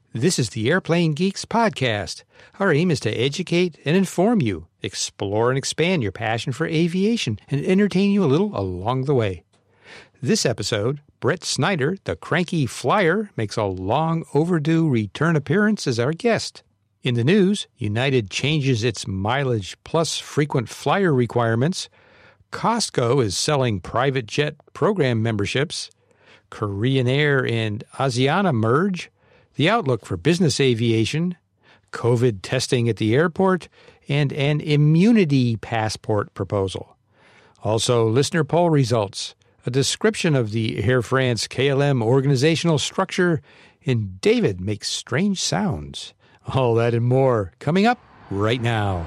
This is the Airplane Geeks podcast. Our aim is to educate and inform you, explore and expand your passion for aviation, and entertain you a little along the way. This episode, Brett Snyder, the cranky flyer, makes a long overdue return appearance as our guest. In the news, United changes its mileage plus frequent flyer requirements. Costco is selling private jet program memberships. Korean Air and Asiana merge. The outlook for business aviation, COVID testing at the airport, and an immunity passport proposal. Also, listener poll results, a description of the Air France KLM organizational structure, and David makes strange sounds. All that and more coming up right now.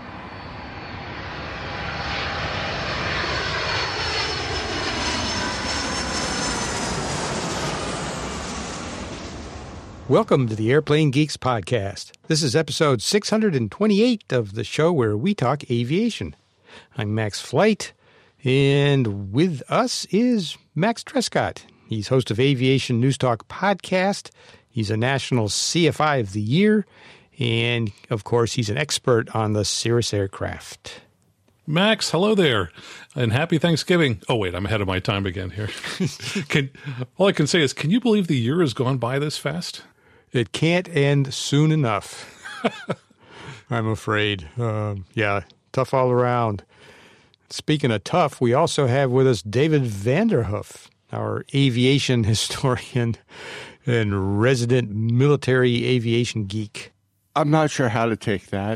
Welcome to the Airplane Geeks podcast. This is episode 628 of the show where we talk aviation. I'm Max Flight, and with us is Max Trescott. He's host of Aviation News Talk podcast. He's a National CFI of the Year, and of course, he's an expert on the Cirrus aircraft. Max, hello there, and happy Thanksgiving. Oh, wait, I'm ahead of my time again here. All I can say is, can you believe the year has gone by this fast? It can't end soon enough, I'm afraid. Tough all around. Speaking of tough, we also have with us David Vanderhoof, our aviation historian and resident military aviation geek. I'm not sure how to take that.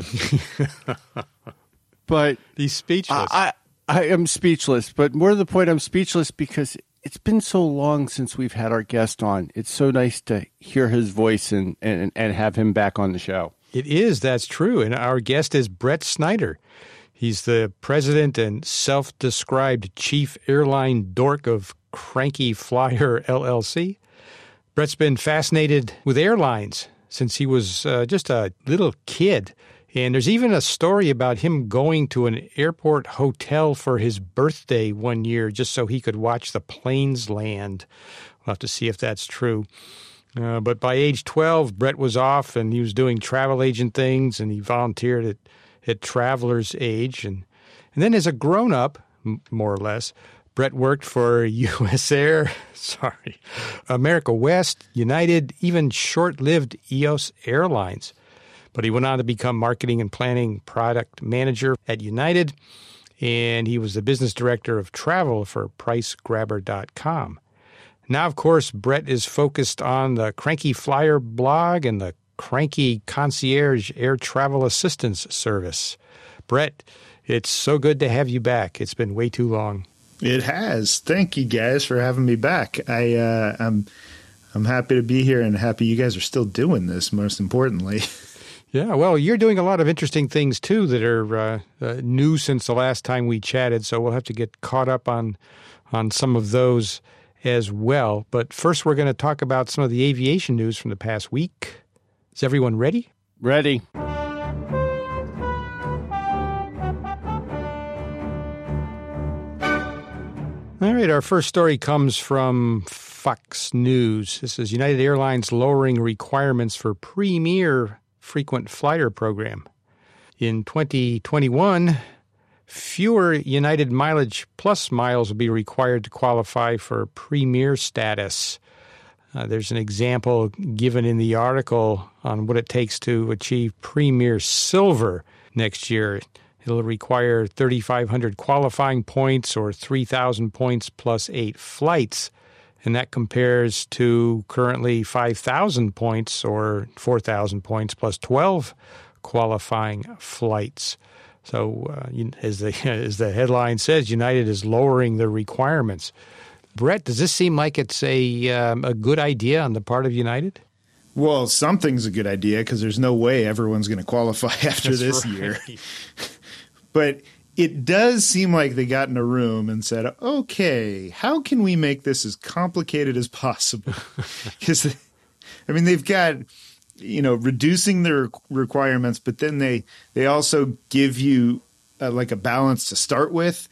But he's speechless. I am speechless, but more to the point, I'm speechless because it's been so long since we've had our guest on. It's so nice to hear his voice and have him back on the show. It is. That's true. And our guest is Brett Snyder. He's the president and self-described chief airline dork of Cranky Flyer LLC. Brett's been fascinated with airlines since he was just a little kid. And there's even a story about him going to an airport hotel for his birthday one year just so he could watch the planes land. We'll have to see if that's true. But by age 12, Brett was off and he was doing travel agent things, and he volunteered at Traveler's Age. And then as a grown-up, more or less, Brett worked for U.S. Air, America West, United, even short-lived EOS Airlines. But he went on to become marketing and planning product manager at United, and he was the business director of travel for PriceGrabber.com. Now, of course, Brett is focused on the Cranky Flyer blog and the Cranky Concierge Air Travel Assistance Service. Brett, it's so good to have you back. It's been way too long. It has. Thank you guys for having me back. I'm happy to be here and happy you guys are still doing this, most importantly. Yeah, well, you're doing a lot of interesting things, too, that are new since the last time we chatted, so we'll have to get caught up on some of those as well. But first, we're going to talk about some of the aviation news from the past week. Is everyone ready? Ready. All right, our first story comes from Fox News. This is United Airlines lowering requirements for Premier frequent flyer program. In 2021, fewer United Mileage Plus miles will be required to qualify for Premier status. There's an example given in the article on what it takes to achieve Premier Silver next year. It'll require 3,500 qualifying points or 3,000 points plus 8 flights. And that compares to currently 5,000 points or 4,000 points plus 12 qualifying flights. So as the headline says, United is lowering the requirements. Brett, does this seem like it's a good idea on the part of United? Well, something's a good idea because there's no way everyone's going to qualify after this year. But it does seem like they got in a room and said, okay, how can we make this as complicated as possible? Because, they've got, reducing their requirements, but then they also give you like a balance to start with.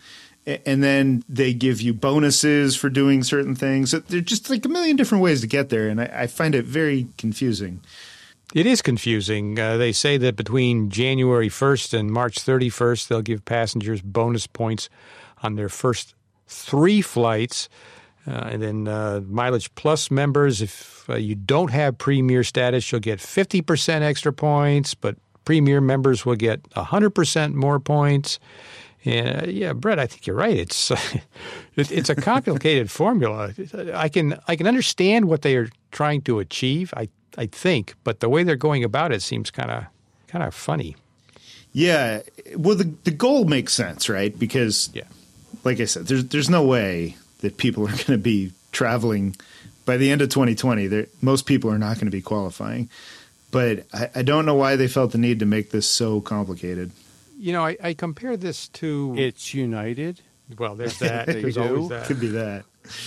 and then they give you bonuses for doing certain things. There's just like a million different ways to get there, and I find it very confusing. It is confusing. They say that between January 1st and March 31st, they'll give passengers bonus points on their first 3 flights. And then Mileage Plus members, if you don't have Premier status, you'll get 50% extra points, but Premier members will get 100% more points. And yeah, Brett, I think you're right. It's a complicated formula. I can understand what they are trying to achieve, I think, but the way they're going about it seems kind of funny. Yeah, well, the goal makes sense, right? Because, like I said, there's no way that people are going to be traveling by the end of 2020. Most people are not going to be qualifying, but I don't know why they felt the need to make this so complicated. You know, I compare this to It's United. Well, there's that. There's always that. Could be that.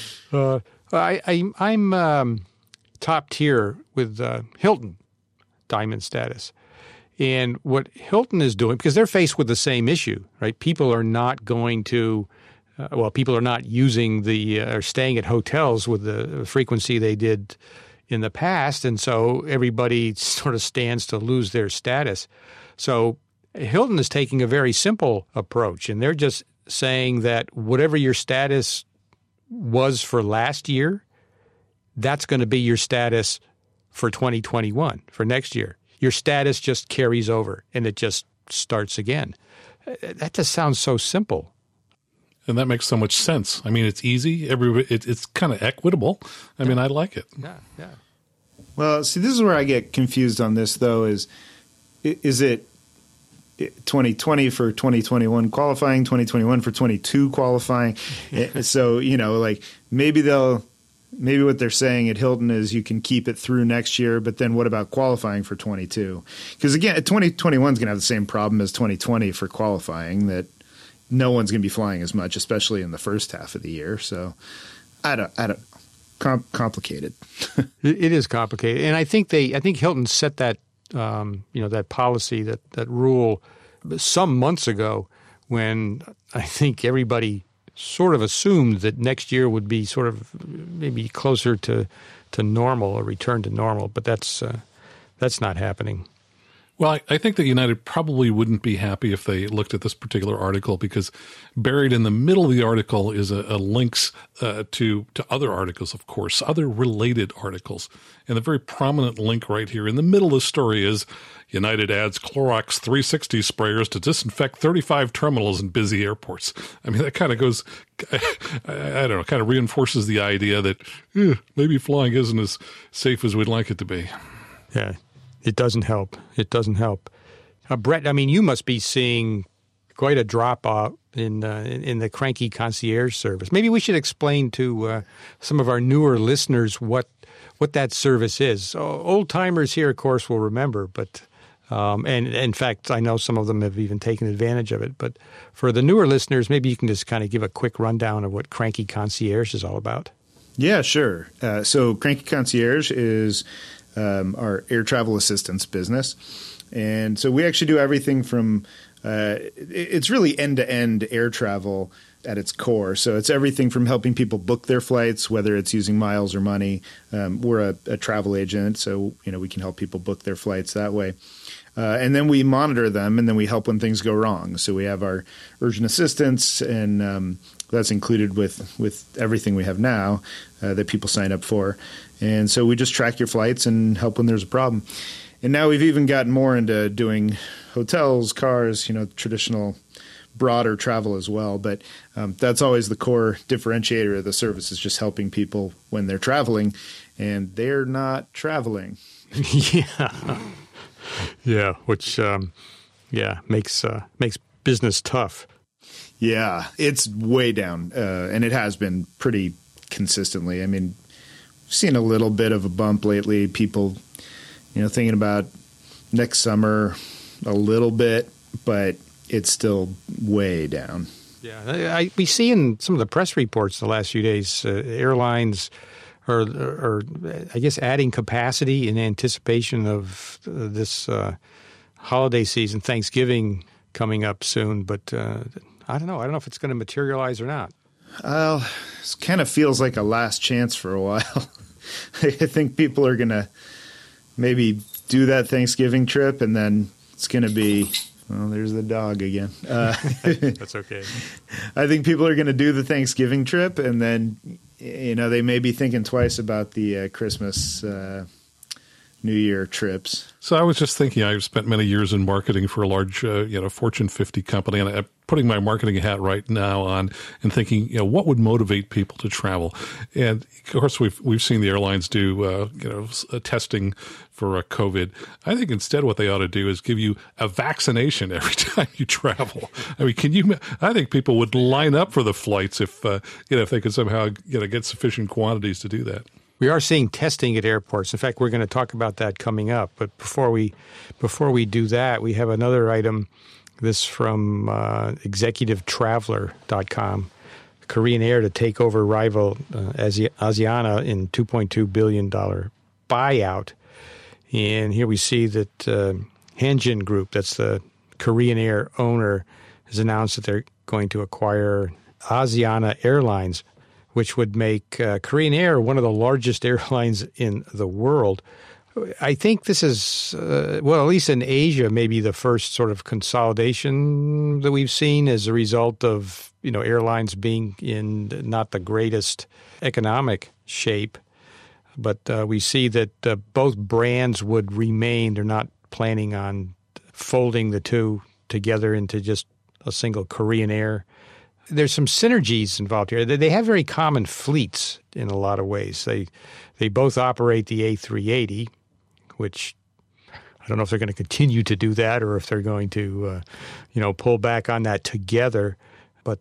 I'm top tier with Hilton Diamond status. And what Hilton is doing, because they're faced with the same issue, right? People are not going to, people are not using or staying at hotels with the frequency they did in the past. And so everybody sort of stands to lose their status. So Hilton is taking a very simple approach, and they're just saying that whatever your status was for last year, that's going to be your status for 2021, for next year. Your status just carries over, and it just starts again. That just sounds so simple. And that makes so much sense. I mean, it's easy. It's kind of equitable. I mean, I like it. Yeah. Well, see, this is where I get confused on this, though, is it 2020 for 2021 qualifying, 2021 for 22 qualifying? So, like maybe what they're saying at Hilton is you can keep it through next year, but then what about qualifying for 22? Because again, 2021 is going to have the same problem as 2020 for qualifying, that no one's going to be flying as much, especially in the first half of the year. So I don't complicated. It is complicated. And I think Hilton set that, that policy, that rule some months ago, when I think everybody sort of assumed that next year would be sort of maybe closer to normal, or return to normal, but that's not happening. Well, I think that United probably wouldn't be happy if they looked at this particular article, because buried in the middle of the article is a links to other articles, of course, other related articles. And the very prominent link right here in the middle of the story is United adds Clorox 360 sprayers to disinfect 35 terminals in busy airports. I mean, that kind of goes, I don't know, kind of reinforces the idea that maybe flying isn't as safe as we'd like it to be. Yeah. It doesn't help. Brett, I mean, you must be seeing quite a drop-off in the Cranky Concierge service. Maybe we should explain to some of our newer listeners what that service is. Old-timers here, of course, will remember, but and in fact, I know some of them have even taken advantage of it. But for the newer listeners, maybe you can just kind of give a quick rundown of what Cranky Concierge is all about. Yeah, sure. So Cranky Concierge is our air travel assistance business. And so we actually do everything from it's really end-to-end air travel at its core. So it's everything from helping people book their flights, whether it's using miles or money. We're a travel agent, so we can help people book their flights that way. And then we monitor them, and then we help when things go wrong. So we have our urgent assistance, and that's included with everything we have now that people sign up for. And so we just track your flights and help when there's a problem. And now we've even gotten more into doing hotels, cars, traditional broader travel as well. But that's always the core differentiator of the service, is just helping people when they're traveling, and they're not traveling. Yeah, which makes business tough. Yeah, it's way down, and it has been pretty consistently. I mean, I've seen a little bit of a bump lately. People, thinking about next summer a little bit, but it's still way down. Yeah, we see in some of the press reports the last few days, airlines are, I guess, adding capacity in anticipation of this holiday season, Thanksgiving coming up soon. But I don't know. I don't know if it's going to materialize or not. Well, it kind of feels like a last chance for a while. I think people are going to maybe do that Thanksgiving trip, and then it's going to be, well, there's the dog again. That's okay. I think people are going to do the Thanksgiving trip, and then, they may be thinking twice about the Christmas, New Year trips. So I was just thinking, I've spent many years in marketing for a large, Fortune 50 company, and I'm putting my marketing hat right now on and thinking, what would motivate people to travel? And of course, we've seen the airlines do, testing for COVID. I think instead what they ought to do is give you a vaccination every time you travel. I mean, I think people would line up for the flights if they could somehow, get sufficient quantities to do that. We are seeing testing at airports. In fact, we're going to talk about that coming up. But before we do that, we have another item. This from executivetraveler.com. Korean Air to take over rival Asiana in $2.2 billion buyout. And here we see that Hanjin Group, that's the Korean Air owner, has announced that they're going to acquire Asiana Airlines, which would make Korean Air one of the largest airlines in the world. I think this is, at least in Asia, maybe the first sort of consolidation that we've seen as a result of, airlines being in not the greatest economic shape. But we see that both brands would remain. They're not planning on folding the two together into just a single Korean Air. There's some synergies involved here. They have very common fleets in a lot of ways. They both operate the A380, which I don't know if they're going to continue to do that or if they're going to, pull back on that together. But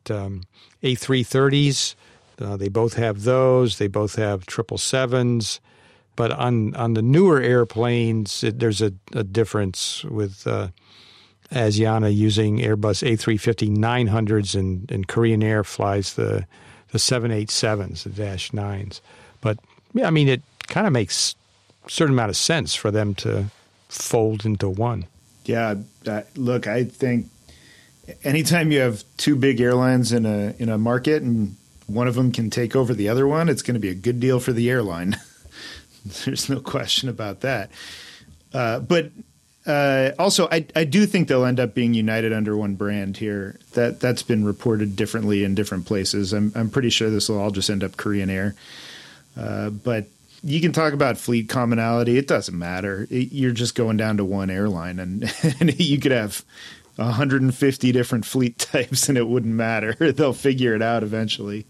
A330s, they both have those. They both have 777s. But on the newer airplanes, there's a difference with Asiana using Airbus A350-900s and Korean Air flies the 787s, the -9s. But, yeah, I mean, it kind of makes a certain amount of sense for them to fold into one. Yeah, look, I think anytime you have two big airlines in a market and one of them can take over the other one, it's going to be a good deal for the airline. There's no question about that. But also, I do think they'll end up being united under one brand here. That's been reported differently in different places. I'm pretty sure this will all just end up Korean Air. But you can talk about fleet commonality. It doesn't matter. You're just going down to one airline, and you could have 150 different fleet types, and it wouldn't matter. They'll figure it out eventually.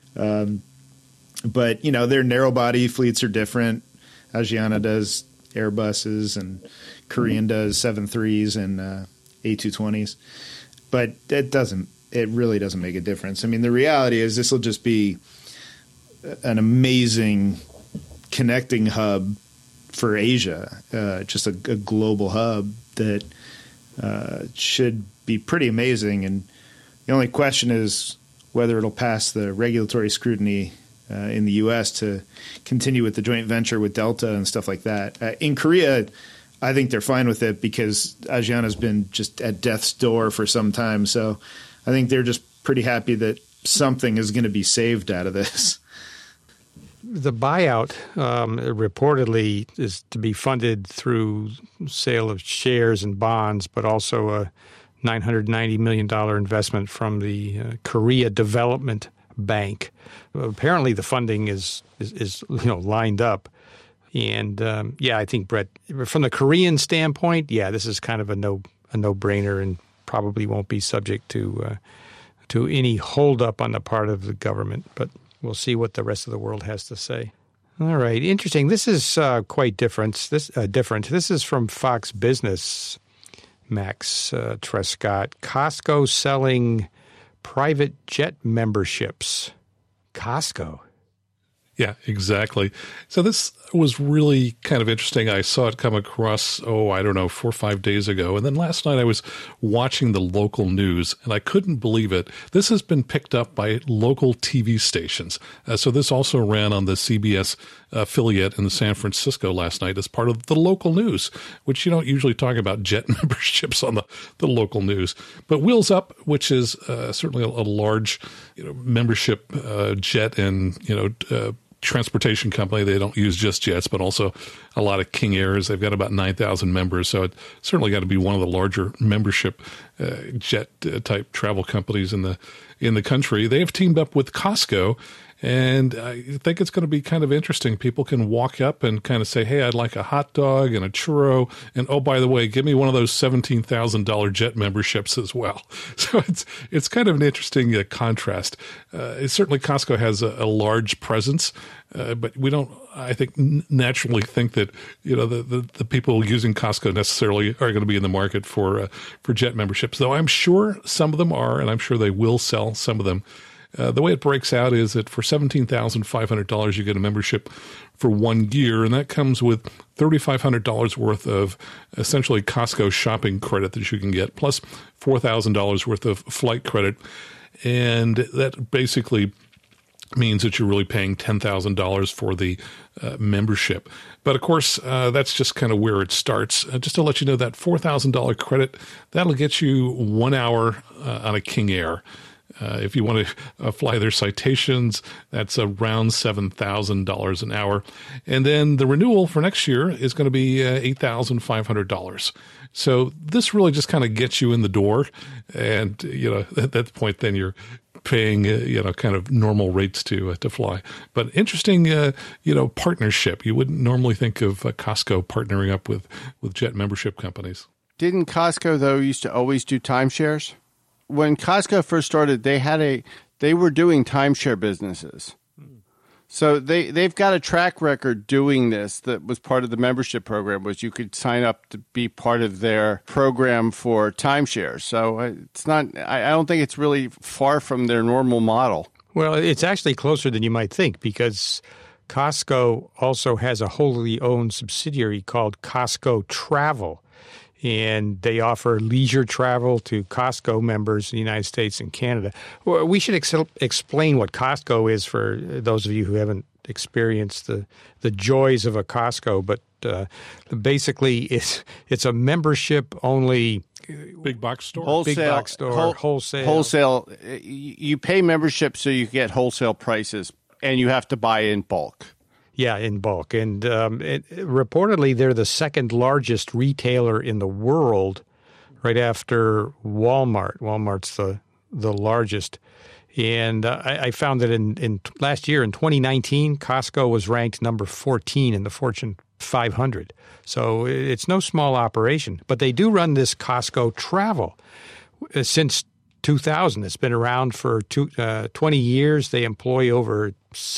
But, their narrow-body fleets are different. Asiana does Airbuses, and Korean does 737s and A220s. But it really doesn't make a difference. I mean, the reality is this will just be an amazing connecting hub for Asia, just a global hub that should be pretty amazing. And the only question is whether it'll pass the regulatory scrutiny in the U.S. to continue with the joint venture with Delta and stuff like that. In Korea, I think they're fine with it because Asiana's been just at death's door for some time. So I think they're just pretty happy that something is going to be saved out of this. The buyout reportedly is to be funded through sale of shares and bonds, but also a $990 million investment from the Korea Development Bank. Apparently, the funding is lined up, and I think, Brett, from the Korean standpoint, this is kind of a no-brainer, and probably won't be subject to any holdup on the part of the government. But we'll see what the rest of the world has to say. All right, interesting. This is quite different. This is from Fox Business. Max Trescott. Costco selling private jet memberships. Costco. Yeah, exactly. So this was really kind of interesting. I saw it come across, 4 or 5 days ago. And then last night I was watching the local news, and I couldn't believe it. This has been picked up by local TV stations. So this also ran on the CBS affiliate in San Francisco last night as part of the local news, which you don't usually talk about jet memberships on the local news. But Wheels Up, which is certainly a large membership jet and transportation company. They don't use just jets, but also a lot of King Airs. They've got about 9,000 members, so it certainly got to be one of the larger membership jet type travel companies in the country. They have teamed up with Costco, and I think it's going to be kind of interesting. People can walk up and kind of say, hey, I'd like a hot dog and a churro, and oh, by the way, give me one of those $17,000 jet memberships as well. So it's kind of an interesting contrast. Certainly Costco has a large presence, but we don't, I think, naturally think that the people using Costco necessarily are going to be in the market for jet memberships, though I'm sure some of them are, and I'm sure they will sell some of them. The way it breaks out is that for $17,500, you get a membership for 1 year, and that comes with $3,500 worth of essentially Costco shopping credit that you can get, plus $4,000 worth of flight credit. And that basically means that you're really paying $10,000 for the membership. But of course, that's just kind of where it starts. Just to let you know, that $4,000 credit, that'll get you 1 hour on a King Air. If you want to fly their Citations, that's around $7,000 an hour. And then the renewal for next year is going to be $8,500. So this really just kind of gets you in the door. And, at that point, then you're paying, kind of normal rates to fly. But interesting, partnership. You wouldn't normally think of Costco partnering up with jet membership companies. Didn't Costco, though, used to always do timeshares? When Costco first started, they were doing timeshare businesses. So they've got a track record doing this. That was part of the membership program, was you could sign up to be part of their program for timeshares. So it's not, I don't think it's really far from their normal model. Well, it's actually closer than you might think, because Costco also has a wholly owned subsidiary called Costco Travel. And they offer leisure travel to Costco members in the United States and Canada. Well, we should explain what Costco is for those of you who haven't experienced the joys of a Costco. But basically, it's a membership-only big box store. Wholesale. You pay membership so you get wholesale prices, and you have to buy in bulk. Yeah, in bulk. And reportedly, they're the second largest retailer in the world, right after Walmart. Walmart's the largest. And I found that in last year, in 2019, Costco was ranked number 14 in the Fortune 500. So it's no small operation. But they do run this Costco Travel since 2000. It's been around for 20 years. They employ over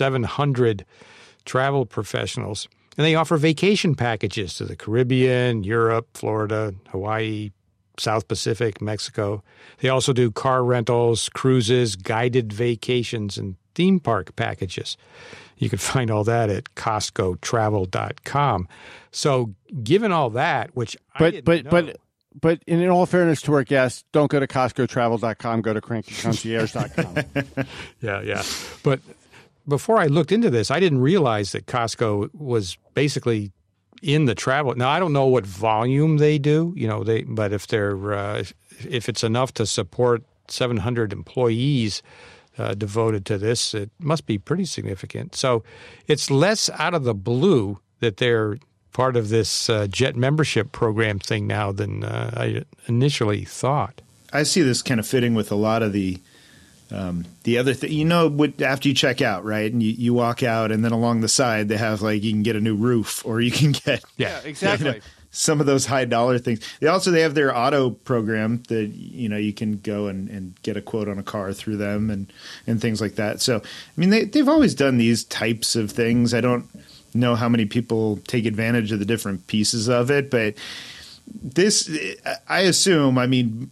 700 travel professionals, and they offer vacation packages to the Caribbean, Europe, Florida, Hawaii, South Pacific, Mexico. They also do car rentals, cruises, guided vacations, and theme park packages. You can find all that at CostcoTravel.com. So given all that, which I didn't know. But in all fairness to our guests, don't go to CostcoTravel.com, go to CrankyConcierge.com. Yeah. But before I looked into this, I didn't realize that Costco was basically in the travel. Now, I don't know what volume they do, but if it's enough to support 700 employees devoted to this, it must be pretty significant. So it's less out of the blue that they're part of this jet membership program thing now than I initially thought. I see this kind of fitting with a lot of the other thing, after you check out, right, and you walk out, and then along the side they have you can get a new roof, or you can get exactly some of those high dollar things. They have their auto program that you can go and get a quote on a car through them and things like that. So I mean they've always done these types of things. I don't know how many people take advantage of the different pieces of it, but this, I assume, I mean,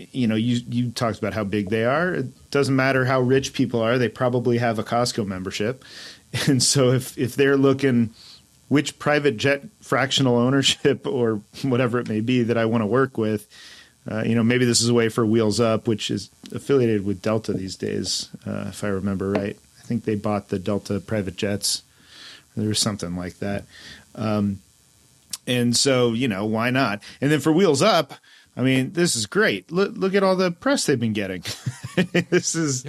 you talked about how big they are. It doesn't matter how rich people are. They probably have a Costco membership. And so if they're looking which private jet fractional ownership or whatever it may be that I want to work with, maybe this is a way for Wheels Up, which is affiliated with Delta these days, if I remember right. I think they bought the Delta private jets There was something like that. And so, why not? And then for Wheels Up, I mean, this is great. Look at all the press they've been getting. This is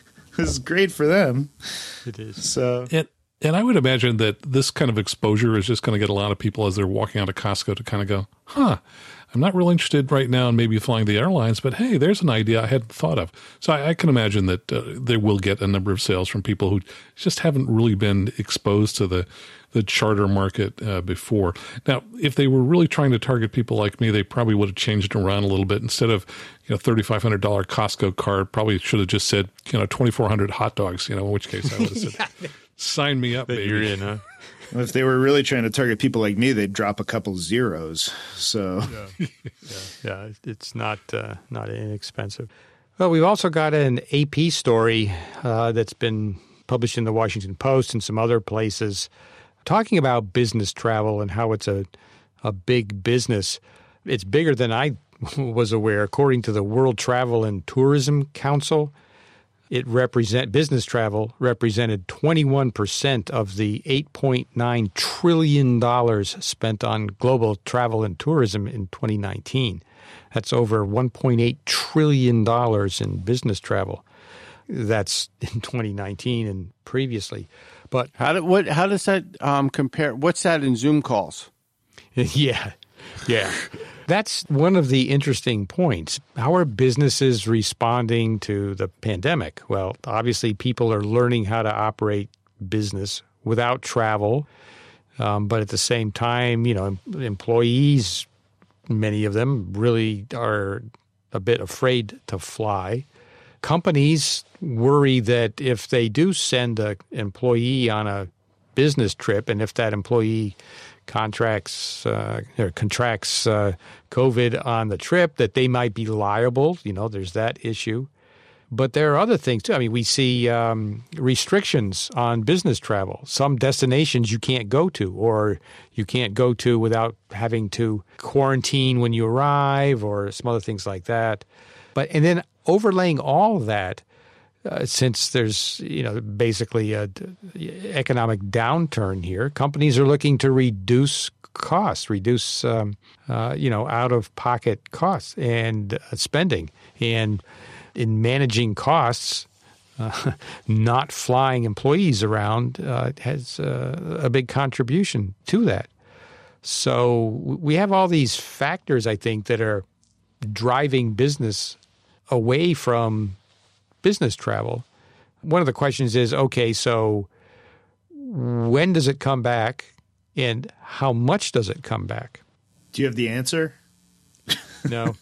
great for them. It is. So, and I would imagine that this kind of exposure is just going to get a lot of people as they're walking out of Costco to kind of go, I'm not real interested right now in maybe flying the airlines, but hey, there's an idea I hadn't thought of. So I can imagine that they will get a number of sales from people who just haven't really been exposed to the charter market before. Now, if they were really trying to target people like me, they probably would have changed it around a little bit. Instead of $3,500 Costco card, probably should have just said 2,400 hot dogs. In which case I would have said, "Sign me up, baby." You're in, huh? Well, if they were really trying to target people like me, they'd drop a couple zeros. So, yeah, it's not inexpensive. Well, we've also got an AP story that's been published in the Washington Post and some other places, talking about business travel and how it's a big business. It's bigger than I was aware. According to the World Travel and Tourism Council, business travel represented 21% of the $8.9 trillion spent on global travel and tourism in 2019. That's over $1.8 trillion in business travel. That's in 2019 and previously. But how does that compare? What's that in Zoom calls? Yeah. That's one of the interesting points. How are businesses responding to the pandemic? Well, obviously, people are learning how to operate business without travel. But at the same time, employees, many of them really are a bit afraid to fly. Companies worry that if they do send an employee on a business trip, and if that employee contracts COVID on the trip, that they might be liable. There's that issue. But there are other things too. I mean, we see restrictions on business travel. Some destinations you can't go to, or you can't go to without having to quarantine when you arrive, or some other things like that. And then overlaying all of that, since there's basically a economic downturn here, companies are looking to reduce costs, out of pocket costs and spending. And in managing costs, not flying employees around has a big contribution to that. So we have all these factors, I think, that are driving business away from business travel. One of the questions is, okay, so when does it come back and how much does it come back? Do you have the answer? No.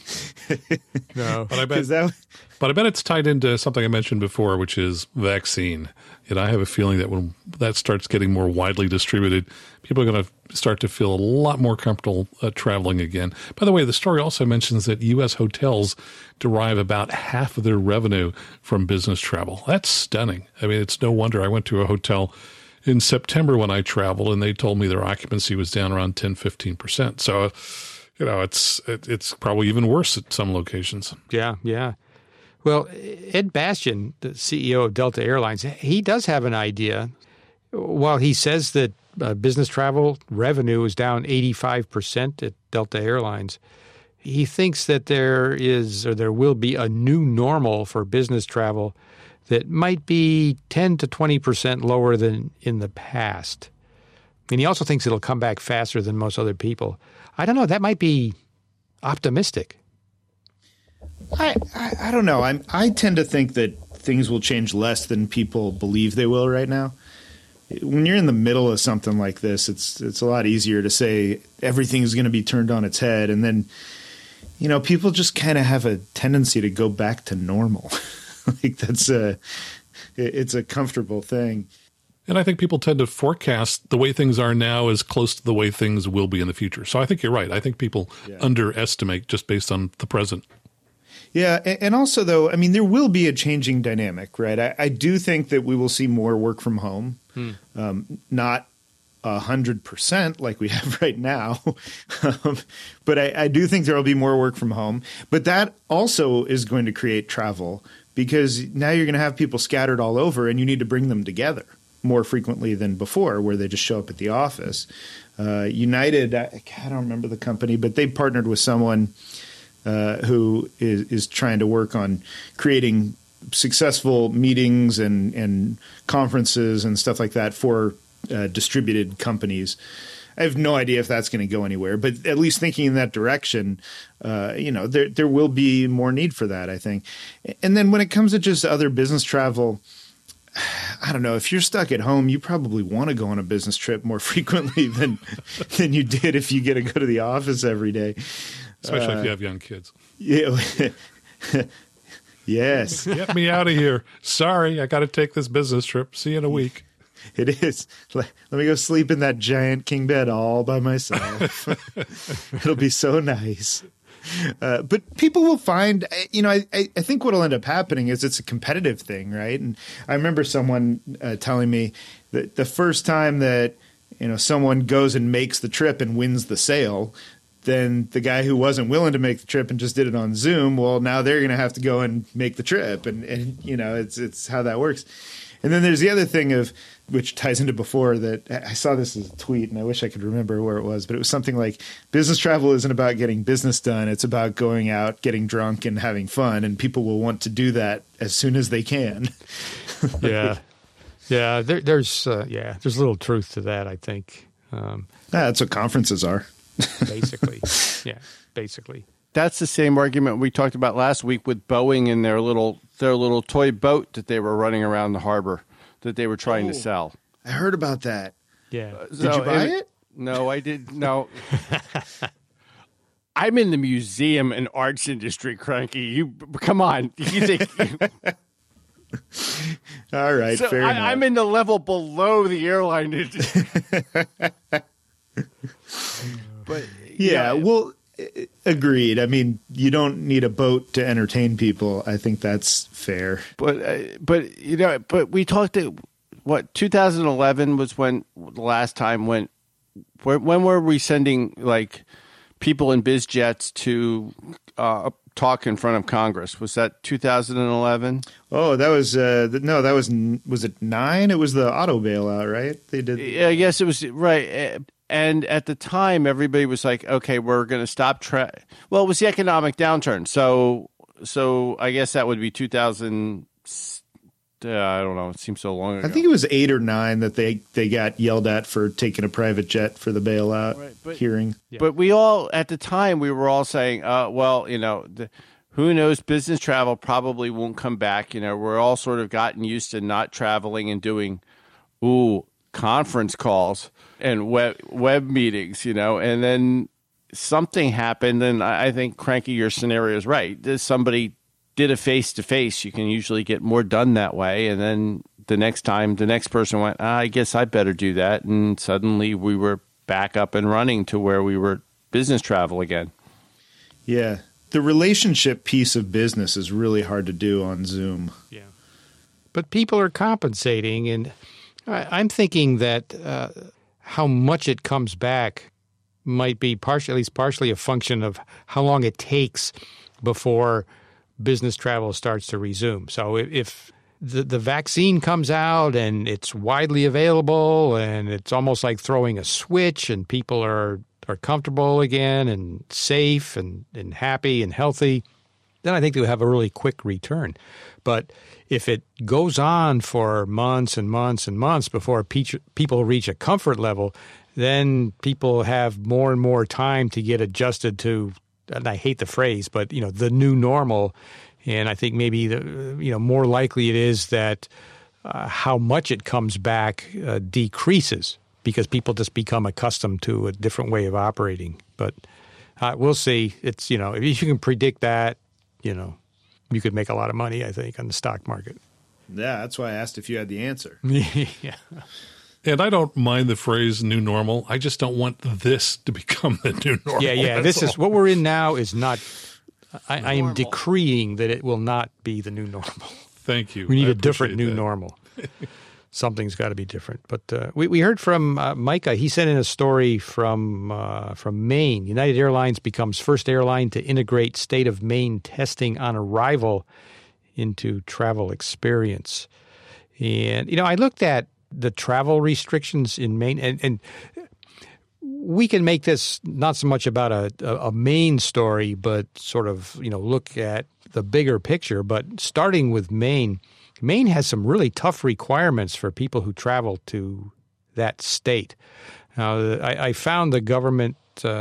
No. But I bet it's tied into something I mentioned before, which is vaccine. And I have a feeling that when that starts getting more widely distributed, people are going to start to feel a lot more comfortable traveling again. By the way, the story also mentions that U.S. hotels derive about half of their revenue from business travel. That's stunning. I mean, it's no wonder. I went to a hotel in September when I traveled, and they told me their occupancy was down around 10-15%. So, it's probably even worse at some locations. Yeah. Well, Ed Bastian, the CEO of Delta Airlines, he does have an idea. While he says that business travel revenue is down 85% at Delta Airlines, he thinks that there will be a new normal for business travel that might be 10 to 20% lower than in the past. And he also thinks it'll come back faster than most other people. I don't know. That might be optimistic. I don't know. I tend to think that things will change less than people believe they will right now. When you're in the middle of something like this, it's a lot easier to say everything's going to be turned on its head, and then people just kind of have a tendency to go back to normal. Like it's a comfortable thing. And I think people tend to forecast the way things are now as close to the way things will be in the future. So I think you're right. I think people underestimate just based on the present. Yeah. And also, though, I mean, there will be a changing dynamic, right? I do think that we will see more work from home, not 100% like we have right now. But I do think there will be more work from home. But that also is going to create travel, because now you're going to have people scattered all over and you need to bring them together. more frequently than before, where they just show up at the office. United, I don't remember the company, but they partnered with someone who is trying to work on creating successful meetings and conferences and stuff like that for distributed companies. I have no idea if that's going to go anywhere, but at least thinking in that direction, there will be more need for that, I think. And then when it comes to just other business travel, I don't know. If you're stuck at home, you probably want to go on a business trip more frequently than you did if you get to go to the office every day. Especially if you have young kids. Yeah. Yes. Get me out of here. Sorry, I got to take this business trip. See you in a week. It is. Let me go sleep in that giant king bed all by myself. It'll be so nice. But people will find, I think what will end up happening is it's a competitive thing, right? And I remember someone telling me that the first time that, someone goes and makes the trip and wins the sale, then the guy who wasn't willing to make the trip and just did it on Zoom, well, now they're going to have to go and make the trip. And it's how that works. And then there's the other thing which ties into before, that I saw this as a tweet and I wish I could remember where it was, but it was something like business travel isn't about getting business done. It's about going out, getting drunk and having fun. And people will want to do that as soon as they can. Yeah. Yeah. There's a little truth to that, I think. That's what conferences are. Basically. Yeah. Basically. That's the same argument we talked about last week with Boeing and their little toy boat that they were running around the harbor that they were trying to sell. I heard about that. Yeah. Did you buy it? No, I did. No. I'm in the museum and arts industry, Cranky. You come on. You think, all right, so fair enough. I'm in the level below the airline industry. But yeah, well, agreed. I mean, you don't need a boat to entertain people. I think that's fair. But we talked at 2011 was when the last time when were we sending like people in biz jets to talk in front of Congress? Was that 2011? Oh, that was was it 9? It was the auto bailout, right? They did. Yeah, yes, it was right. And at the time, everybody was like, "Okay, we're going to stop." Well, it was the economic downturn, so I guess that would be 2000. I don't know. It seems so long ago. I think it was 8 or 9 that they got yelled at for taking a private jet for the bailout hearing. Yeah. But we all at the time we were all saying, "Well, who knows? Business travel probably won't come back." We're all sort of gotten used to not traveling and doing, conference calls and web meetings, and then something happened. And I think, Cranky, your scenario is right. Somebody did a face-to-face. You can usually get more done that way. And then the next time, the next person went, I guess I better do that. And suddenly we were back up and running to where we were business travel again. Yeah. The relationship piece of business is really hard to do on Zoom. Yeah. But people are compensating, and I'm thinking that how much it comes back might be at least partially a function of how long it takes before business travel starts to resume. So if the vaccine comes out and it's widely available and it's almost like throwing a switch and people are comfortable again and safe and happy and healthy, then I think they'll have a really quick return. But if it goes on for months and months and months before people reach a comfort level, then people have more and more time to get adjusted to, and I hate the phrase, but the new normal. And I think maybe more likely it is that how much it comes back decreases because people just become accustomed to a different way of operating. But we'll see. It's if you can predict that, you could make a lot of money, I think, on the stock market. Yeah, that's why I asked if you had the answer. Yeah. And I don't mind the phrase new normal. I just don't want this to become the new normal. Yeah. This is what we're in now is not – I am decreeing that it will not be the new normal. Thank you. We need a different new normal. Something's got to be different. But we heard from Micah. He sent in a story from Maine. United Airlines becomes first airline to integrate state of Maine testing on arrival into travel experience. And, I looked at the travel restrictions in Maine, and we can make this not so much about a Maine story, but sort of, look at the bigger picture. But starting with Maine has some really tough requirements for people who travel to that state. Now, I found the government's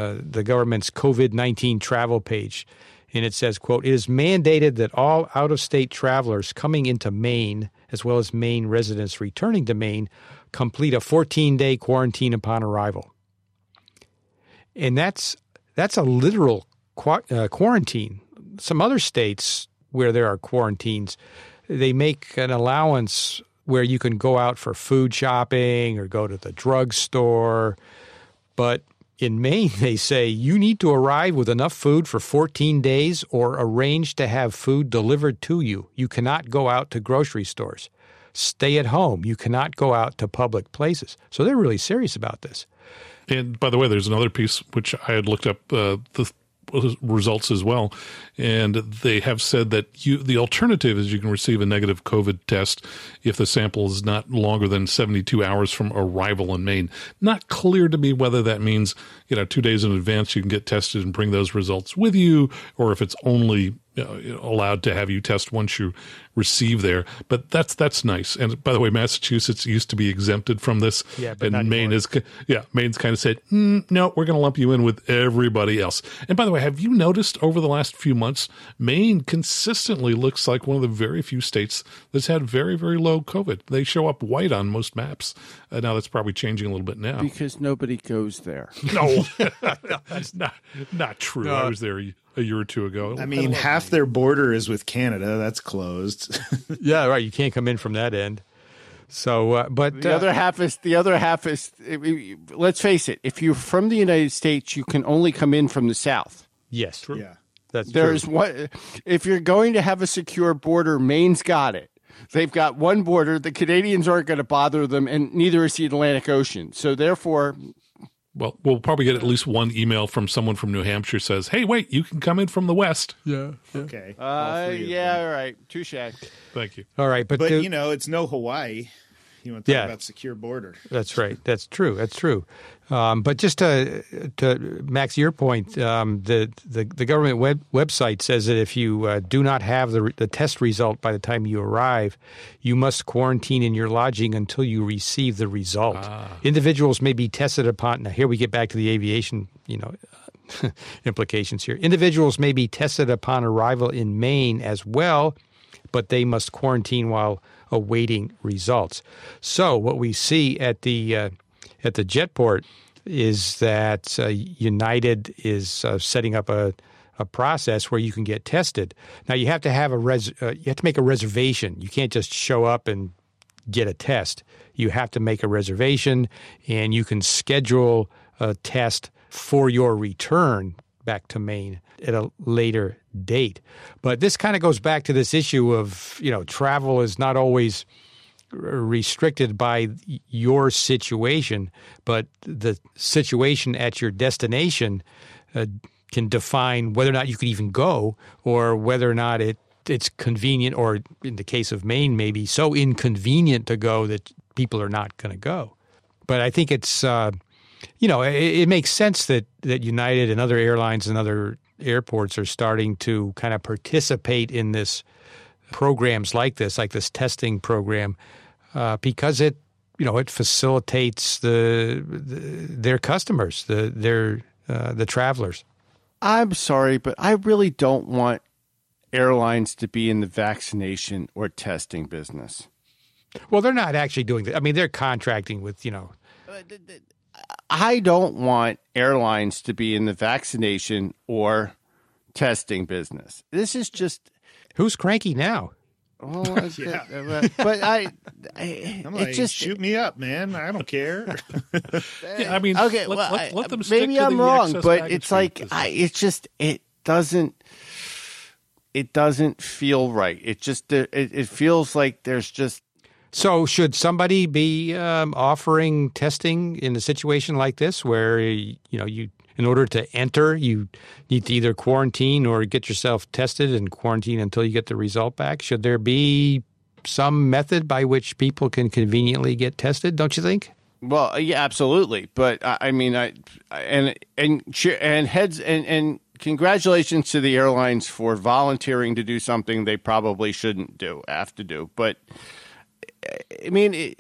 COVID-19 travel page, and it says, quote, "It is mandated that all out-of-state travelers coming into Maine, as well as Maine residents returning to Maine, complete a 14-day quarantine upon arrival." And that's a literal quarantine. Some other states where there are quarantines, they make an allowance where you can go out for food shopping or go to the drugstore. But in Maine, they say you need to arrive with enough food for 14 days or arrange to have food delivered to you. You cannot go out to grocery stores. Stay at home. You cannot go out to public places. So they're really serious about this. And by the way, there's another piece which I had looked up the results as well, and they have said that the alternative is you can receive a negative COVID test if the sample is not longer than 72 hours from arrival in Maine. Not clear to me whether that means 2 days in advance you can get tested and bring those results with you, or if it's only allowed to have you test once you receive there. But that's nice. And by the way, Massachusetts used to be exempted from this, and Maine Maine's kind of said, no, we're going to lump you in with everybody else. And by the way, have you noticed over the last few months, Maine consistently looks like one of the very few states that's had very, very low COVID. They show up white on most maps. Now that's probably changing a little bit now. Because nobody goes there. No, that's not true. No. I was there a year or two ago. I mean, half their border is with Canada. That's closed. Yeah, right. You can't come in from that end. So, but the other half is. Let's face it. If you're from the United States, you can only come in from the South. Yes, true. Yeah, there's one. If you're going to have a secure border, Maine's got it. They've got one border. The Canadians aren't going to bother them, and neither is the Atlantic Ocean. So therefore. Well, we'll probably get at least one email from someone from New Hampshire says, "Hey, wait, you can come in from the West." Yeah. Okay. Yeah. All right. Touche. Thank you. All right, but it's no Hawaii. You want to talk about secure border? That's right. That's true. But just to Max, your point, the government website says that if you do not have the test result by the time you arrive, you must quarantine in your lodging until you receive the result. Individuals may be tested upon. Now, here we get back to the aviation, implications here. Individuals may be tested upon arrival in Maine as well, but they must quarantine while awaiting results. So what we see at the jetport is that United is setting up a process where you can get tested. Now you have to have you have to make a reservation. You can't just show up and get a test. You have to make a reservation, and you can schedule a test for your return back to Maine at a later date. But this kind of goes back to this issue of, travel is not always restricted by your situation, but the situation at your destination can define whether or not you could even go, or whether or not it's convenient, or in the case of Maine, maybe so inconvenient to go that people are not going to go. But I think it's, it makes sense that United and other airlines and other airports are starting to kind of participate in this programs like this testing program, because it facilitates their customers, the travelers. I'm sorry, but I really don't want airlines to be in the vaccination or testing business. Well, they're not actually doing that. I mean, they're contracting with, I don't want airlines to be in the vaccination or testing business. This is just... Who's cranky now? Oh, but I'm like, just shoot me up, man. I don't care. Yeah, I mean, okay. Let them stick maybe to I'm the wrong, but it's like it doesn't feel right. It feels like there's just. So should somebody be offering testing in a situation like this, where you in order to enter, you need to either quarantine or get yourself tested and quarantine until you get the result back? Should there be some method by which people can conveniently get tested, don't you think? Well, yeah, absolutely. But congratulations to the airlines for volunteering to do something they probably shouldn't have to do. But I mean,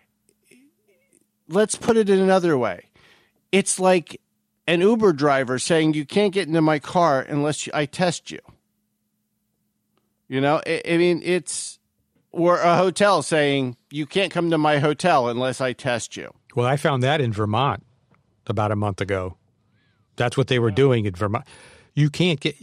let's put it in another way. It's like an Uber driver saying you can't get into my car unless I test you. You know, I mean, or a hotel saying you can't come to my hotel unless I test you. Well, I found that in Vermont about a month ago. That's what they were doing in Vermont. You can't get.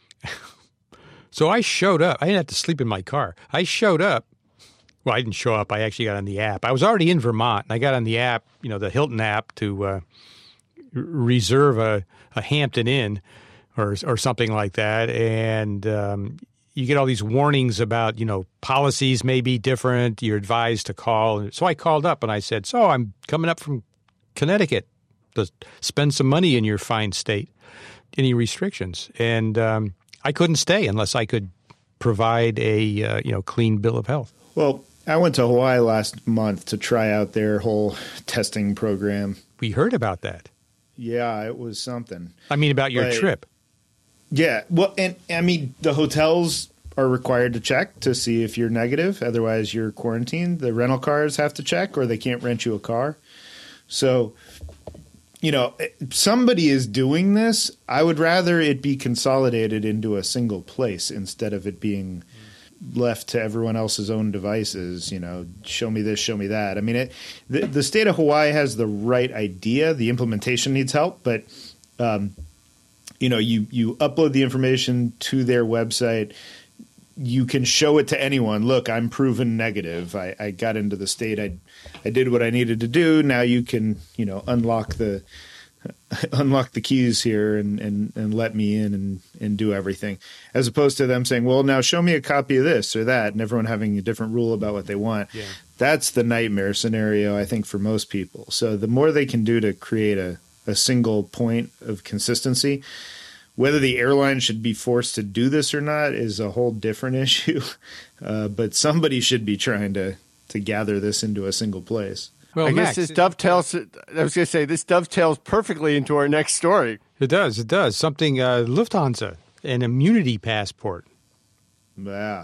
So I showed up. I didn't have to sleep in my car. I showed up. Well, I didn't show up. I actually got on the app. I was already in Vermont, and I got on the app, the Hilton app, to reserve a Hampton Inn or something like that. And you get all these warnings about, policies may be different. You're advised to call. So I called up and I said, so I'm coming up from Connecticut to spend some money in your fine state. Any restrictions? And I couldn't stay unless I could provide a clean bill of health. Well, I went to Hawaii last month to try out their whole testing program. We heard about that. Yeah, it was something. I mean, about your trip. Yeah. Well, and I mean, the hotels are required to check to see if you're negative. Otherwise, you're quarantined. The rental cars have to check or they can't rent you a car. So, somebody is doing this. I would rather it be consolidated into a single place instead of it being left to everyone else's own devices. Show me this, show me that. I mean, the state of Hawaii has the right idea. The implementation needs help, but you upload the information to their website. You can show it to anyone. Look, I'm proven negative. I got into the state. I did what I needed to do. Now you can, unlock the keys here and let me in and do everything. As opposed to them saying, well, now show me a copy of this or that, and everyone having a different rule about what they want. Yeah. That's the nightmare scenario, I think, for most people. So the more they can do to create a single point of consistency, whether the airline should be forced to do this or not is a whole different issue. But somebody should be trying to gather this into a single place. Well, I guess this dovetails. I was going to say this dovetails perfectly into our next story. It does. It does. Something Lufthansa, an immunity passport. Yeah.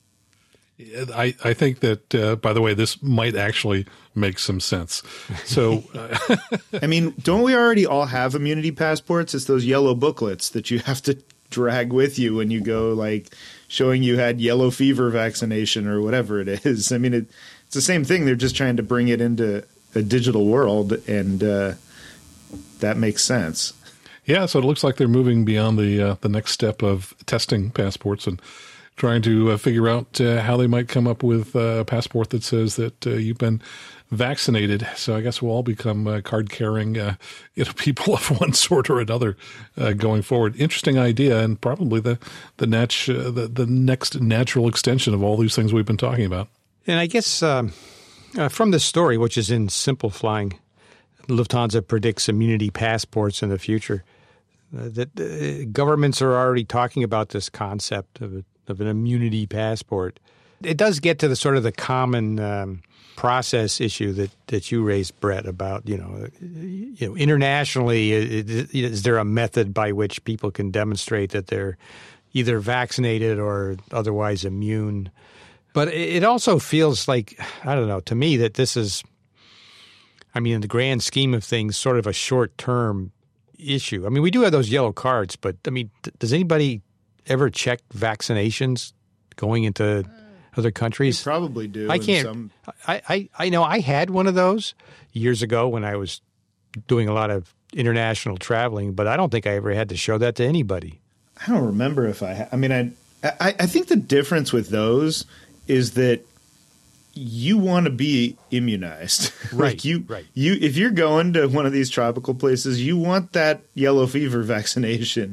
I think that, by the way, this might actually make some sense. So, I mean, don't we already all have immunity passports? It's those yellow booklets that you have to drag with you when you go, like showing you had yellow fever vaccination or whatever it is. I mean, it's the same thing. They're just trying to bring it into a digital world, and that makes sense. Yeah, so it looks like they're moving beyond the next step of testing passports and trying to figure out how they might come up with a passport that says that you've been vaccinated. So I guess we'll all become card-carrying people of one sort or another going forward. Interesting idea, and probably the next natural extension of all these things we've been talking about. And I guess from the story, which is in simple flying, Lufthansa predicts immunity passports in the future. That governments are already talking about this concept of an immunity passport. It does get to the sort of the common process issue that you raised, Brett, about internationally, is there a method by which people can demonstrate that they're either vaccinated or otherwise immune? But it also feels like, I don't know, to me that this is, I mean, in the grand scheme of things, sort of a short-term issue. I mean, we do have those yellow cards, but I mean, does anybody ever check vaccinations going into other countries? You probably do. I can't. I know I had one of those years ago when I was doing a lot of international traveling, but I don't think I ever had to show that to anybody. I don't remember if I mean, I think the difference with those is that you want to be immunized. Right. Like you, if you're going to one of these tropical places, you want that yellow fever vaccination.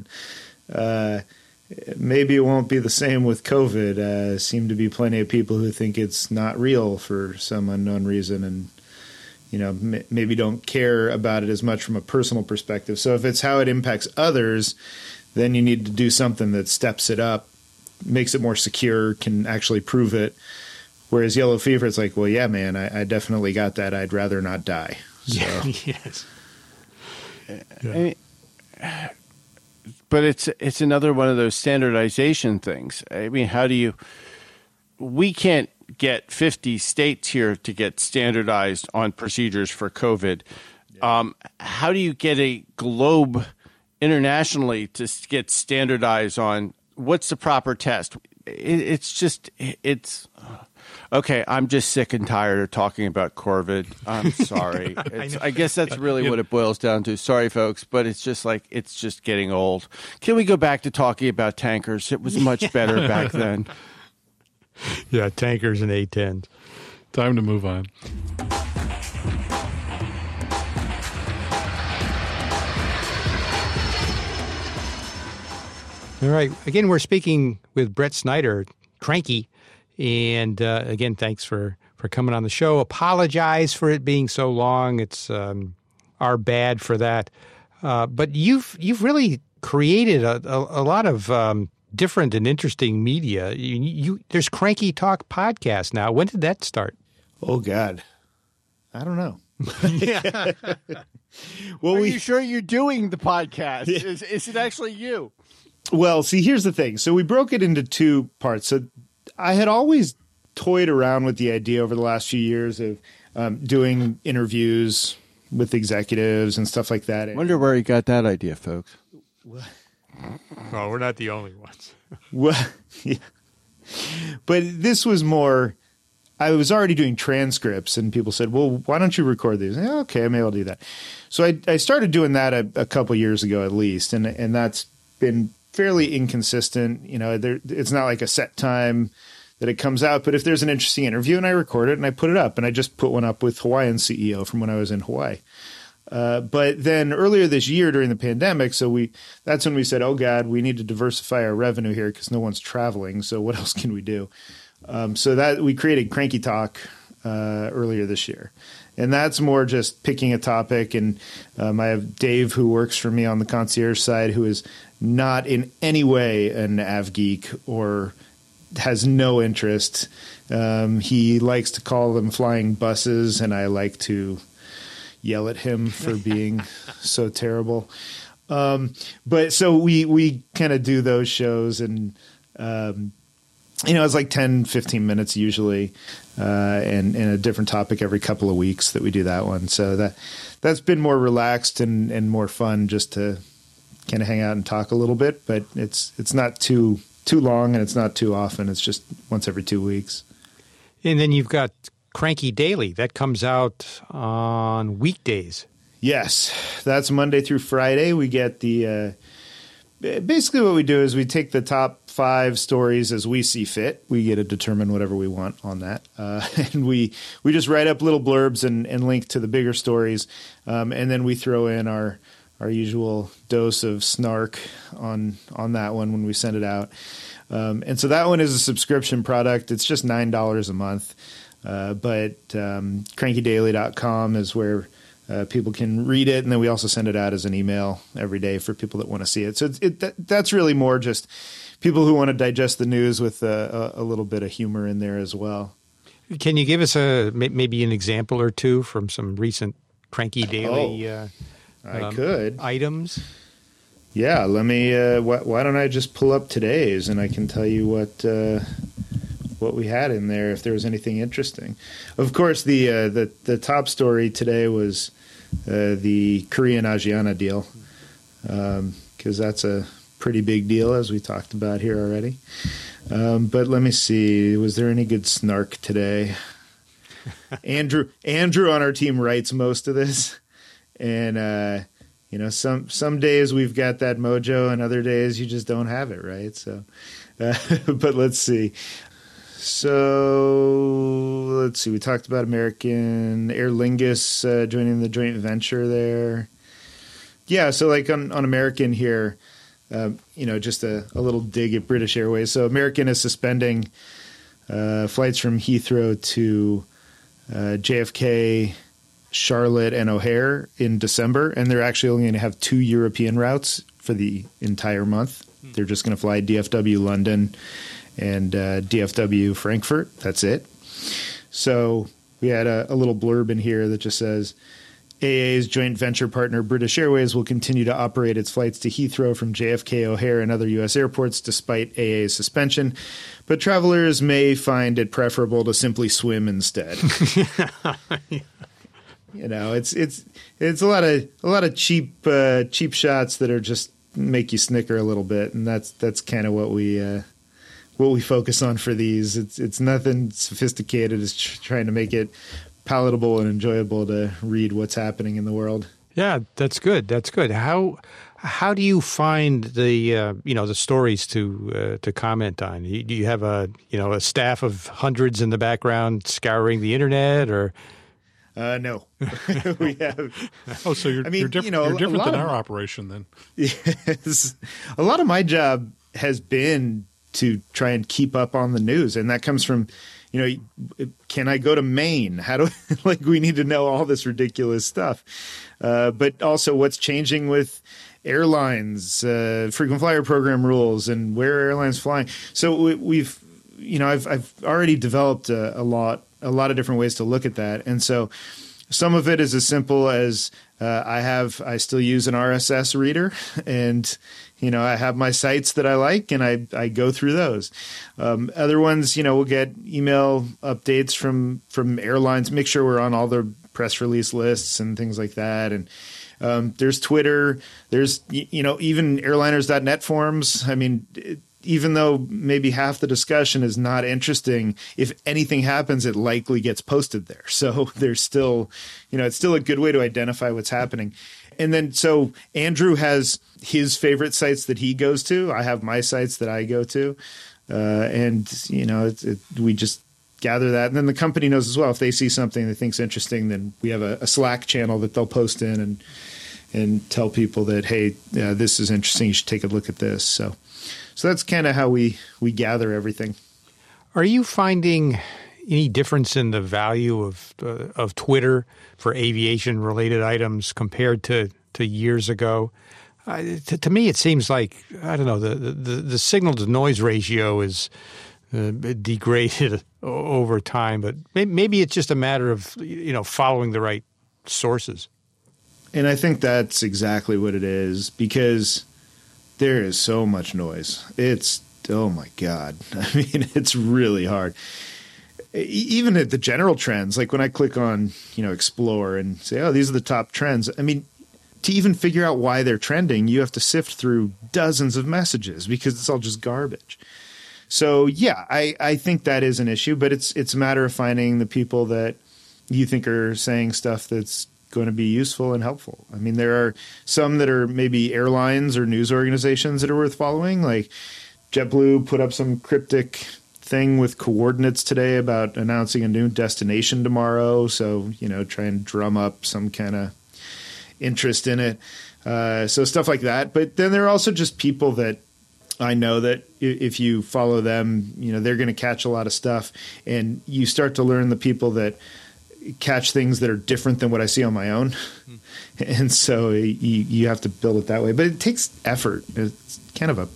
Maybe it won't be the same with COVID. Seem to be plenty of people who think it's not real for some unknown reason, and maybe don't care about it as much from a personal perspective. So if it's how it impacts others, then you need to do something that steps it up, makes it more secure, can actually prove it. Whereas yellow fever, it's like, well, yeah, man, I definitely got that. I'd rather not die. So. Yes. Yeah. But it's another one of those standardization things. I mean, we can't get 50 states here to get standardized on procedures for COVID. How do you get a globe internationally to get standardized on what's the proper test? It's okay. I'm just sick and tired of talking about COVID. I'm sorry. I guess that's really what it boils down to. Sorry, folks, but it's just getting old. Can we go back to talking about tankers? It was much better back then. Yeah, tankers and A-10s. Time to move on. All right. Again, we're speaking with Brett Snyder, Cranky. And again, thanks for coming on the show. Apologize for it being so long. It's our bad for that. But you've really created a lot of different and interesting media. There's Cranky Talk podcast now. When did that start? Oh, God. I don't know. Yeah. Well, are you sure you're doing the podcast? Yeah. Is it actually you? Well, see, here's the thing. So we broke it into two parts. So I had always toyed around with the idea over the last few years of doing interviews with executives and stuff like that. Wonder where he got that idea, folks. Well, we're not the only ones. Well, yeah. But this was more, I was already doing transcripts and people said, well, why don't you record these? Yeah, okay, maybe I'll do that. So I started doing that a couple years ago at least. And that's been fairly inconsistent. You know, it's not like a set time that it comes out, but if there's an interesting interview and I record it and I put it up, and I just put one up with Hawaiian CEO from when I was in Hawaii. But then earlier this year during the pandemic, that's when we said, oh God, we need to diversify our revenue here because no one's traveling. So what else can we do? So that we created Cranky Talk earlier this year. And that's more just picking a topic. And I have Dave, who works for me on the concierge side, who is not in any way an av geek or has no interest. He likes to call them flying buses, and I like to yell at him for being so terrible. But so we kind of do those shows, and it's like 10, 15 minutes usually, and a different topic every couple of weeks that we do that one. So that's been more relaxed and more fun just to kind of hang out and talk a little bit, but it's not too long and it's not too often. It's just once every 2 weeks. And then you've got Cranky Daily. That comes out on weekdays. Yes, that's Monday through Friday. We get basically what we do is we take the top 5 stories as we see fit. We get to determine whatever we want on that. And we just write up little blurbs and link to the bigger stories. And then we throw in our usual dose of snark on that one when we send it out. And so that one is a subscription product. It's just $9 a month. But crankydaily.com is where people can read it. And then we also send it out as an email every day for people that want to see it. So that's really more just people who want to digest the news with a little bit of humor in there as well. Can you give us maybe an example or two from some recent Cranky Daily I could. Items? Yeah, let me. Why don't I just pull up today's and I can tell you what we had in there if there was anything interesting. Of course, the top story today was the Korean Asiana deal, because that's a pretty big deal, as we talked about here already. But let me see. Was there any good snark today? Andrew on our team writes most of this. And, some days we've got that mojo and other days you just don't have it, right? So, but let's see. So let's see. We talked about American Aer Lingus joining the joint venture there. Yeah. So like on American here, just a little dig at British Airways. So American is suspending flights from Heathrow to JFK, Charlotte, and O'Hare in December, and they're actually only going to have 2 European routes for the entire month. They're just going to fly DFW London and DFW Frankfurt. That's it. So we had a little blurb in here that just says, AA's joint venture partner British Airways will continue to operate its flights to Heathrow from JFK, O'Hare, and other U.S. airports despite AA's suspension, but travelers may find it preferable to simply swim instead. You know, it's a lot of cheap shots that are just make you snicker a little bit, and that's kind of what we focus on for these. It's nothing sophisticated. It's trying to make it palatable and enjoyable to read what's happening in the world. Yeah, that's good. That's good. How do you find the stories to comment on? Do you have a staff of hundreds in the background scouring the internet, or? No, we have. Oh, so you're different. You're different than our operation, then. Yes, a lot of my job has been to try and keep up on the news, and that comes from, can I go to Maine? How do we need to know all this ridiculous stuff, but also what's changing with airlines, frequent flyer program rules, and where are airlines flying. So we've, I've already developed a lot of different ways to look at that, and so some of it is as simple as I still use an RSS reader, and I have my sites that I like, and I go through those. Other ones, we'll get email updates from airlines, make sure we're on all the press release lists and things like that. And there's Twitter, there's even airliners.net forums. I mean, even though maybe half the discussion is not interesting, if anything happens, it likely gets posted there. So there's still, it's still a good way to identify what's happening. And then, so Andrew has his favorite sites that he goes to. I have my sites that I go to. And, we just gather that. And then the company knows as well. If they see something they think's interesting, then we have a Slack channel that they'll post in and tell people that, hey, this is interesting. You should take a look at this. So that's kind of how we gather everything. Are you finding any difference in the value of Twitter for aviation-related items compared to years ago? To me, it seems like, I don't know, the signal-to-noise ratio is degraded over time, but maybe it's just a matter of following the right sources. And I think that's exactly what it is, because there is so much noise. It's, oh my God. I mean, it's really hard. Even at the general trends, like when I click on, Explore and say, oh, these are the top trends. I mean, to even figure out why they're trending, you have to sift through dozens of messages because it's all just garbage. So yeah, I think that is an issue, but it's a matter of finding the people that you think are saying stuff that's going to be useful and helpful. I mean, there are some that are maybe airlines or news organizations that are worth following. Like JetBlue put up some cryptic thing with coordinates today about announcing a new destination tomorrow. So, try and drum up some kind of interest in it. So stuff like that. But then there are also just people that I know that if you follow them, they're going to catch a lot of stuff, and you start to learn the people that catch things that are different than what I see on my own. And so you have to build it that way, but it takes effort. It's kind of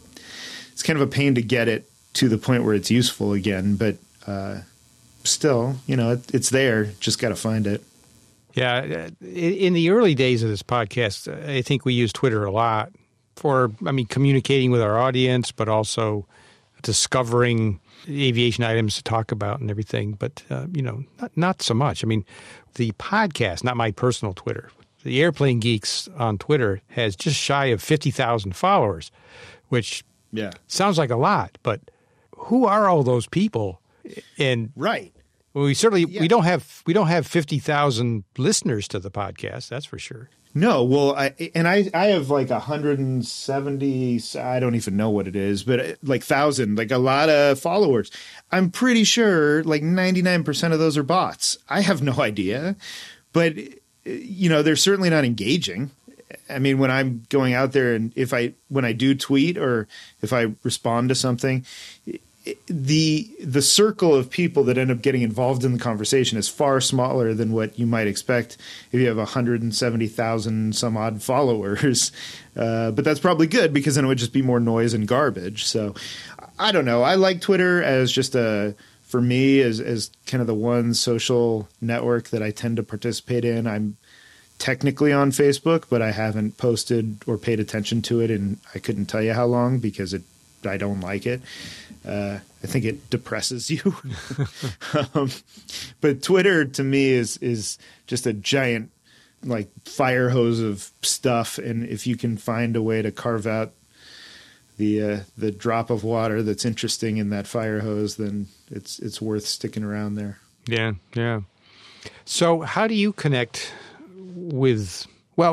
a pain to get it to the point where it's useful again, but still, it's there. Just got to find it. Yeah. In the early days of this podcast, I think we used Twitter a lot for, communicating with our audience, but also discovering aviation items to talk about and everything. But, not so much. I mean, the podcast, not my personal Twitter, the Airplane Geeks on Twitter has just shy of 50,000 followers, which sounds like a lot, but who are all those people? And right. Well, we certainly we don't have 50,000 listeners to the podcast. That's for sure. No, well, I have like 170. I don't even know what it is, but like 1,000, like a lot of followers. I'm pretty sure like 99% of those are bots. I have no idea, but they're certainly not engaging. I mean, when I'm going out there and when I do tweet or if I respond to something, the circle of people that end up getting involved in the conversation is far smaller than what you might expect if you have 170,000 some odd followers. But that's probably good, because then it would just be more noise and garbage. So I don't know. I like Twitter as just a for me, as kind of the one social network that I tend to participate in, I'm technically on Facebook, but I haven't posted or paid attention to it, and I couldn't tell you how long because I don't like it. I think it depresses you. But Twitter to me is just a giant like fire hose of stuff, and if you can find a way to carve out the drop of water that's interesting in that fire hose, then it's worth sticking around there. Yeah. So how do you connect with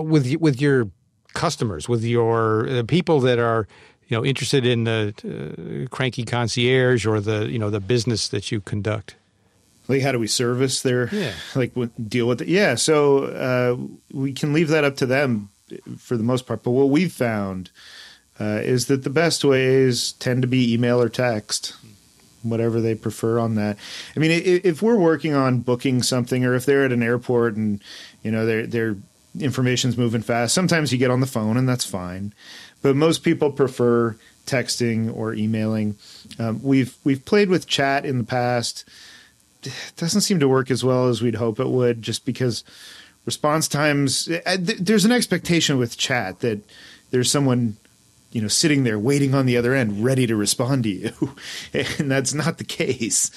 your customers, with your people that are interested in the Cranky Concierge or the business that you conduct? Like, how do we service their deal with it? Yeah, so we can leave that up to them for the most part. But what we've found is that the best ways tend to be email or text, whatever they prefer on that. I mean, if we're working on booking something, or if they're at an airport and their information's moving fast, sometimes you get on the phone and that's fine. But most people prefer texting or emailing. We've played with chat in the past. It doesn't seem to work as well as we'd hope it would, just because response times, there's an expectation with chat that there's someone sitting there waiting on the other end, ready to respond to you. And that's not the case.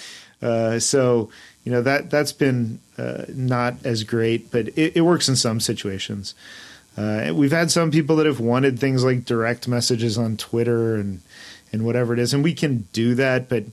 So that's been not as great, but it works in some situations. We've had some people that have wanted things like direct messages on Twitter and whatever it is, and we can do that, but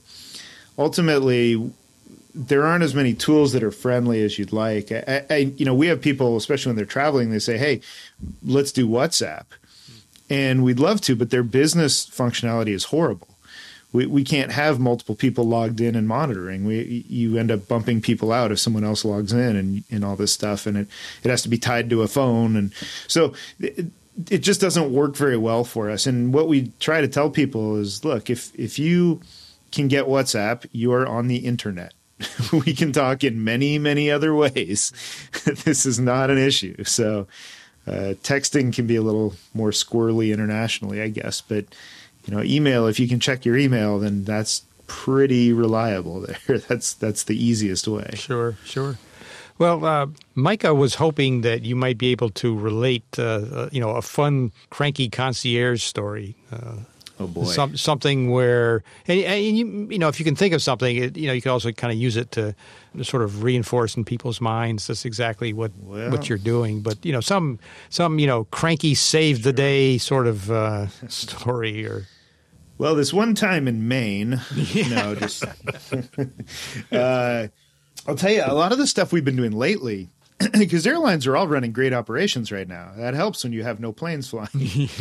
ultimately there aren't as many tools that are friendly as you'd like. We have people, especially when they're traveling, they say, hey, let's do WhatsApp. And we'd love to, but their business functionality is horrible. We can't have multiple people logged in and monitoring. You end up bumping people out if someone else logs in and all this stuff, and it has to be tied to a phone, and so it just doesn't work very well for us. And what we try to tell people is, look, if you can get WhatsApp, you are on the internet. We can talk in many, many other ways. This is not an issue. So texting can be a little more squirrely internationally, I guess, but email, if you can check your email, then that's pretty reliable there. That's the easiest way. Sure. Well, Micah was hoping that you might be able to relate, a fun Cranky Concierge story. Oh boy! Something where, and if you can think of something, you can also kind of use it to sort of reinforce in people's minds that's exactly what you're doing. But some cranky save the day sort of story or. Well, this one time in Maine, I'll tell you, a lot of the stuff we've been doing lately, because airlines are all running great operations right now. That helps when you have no planes flying.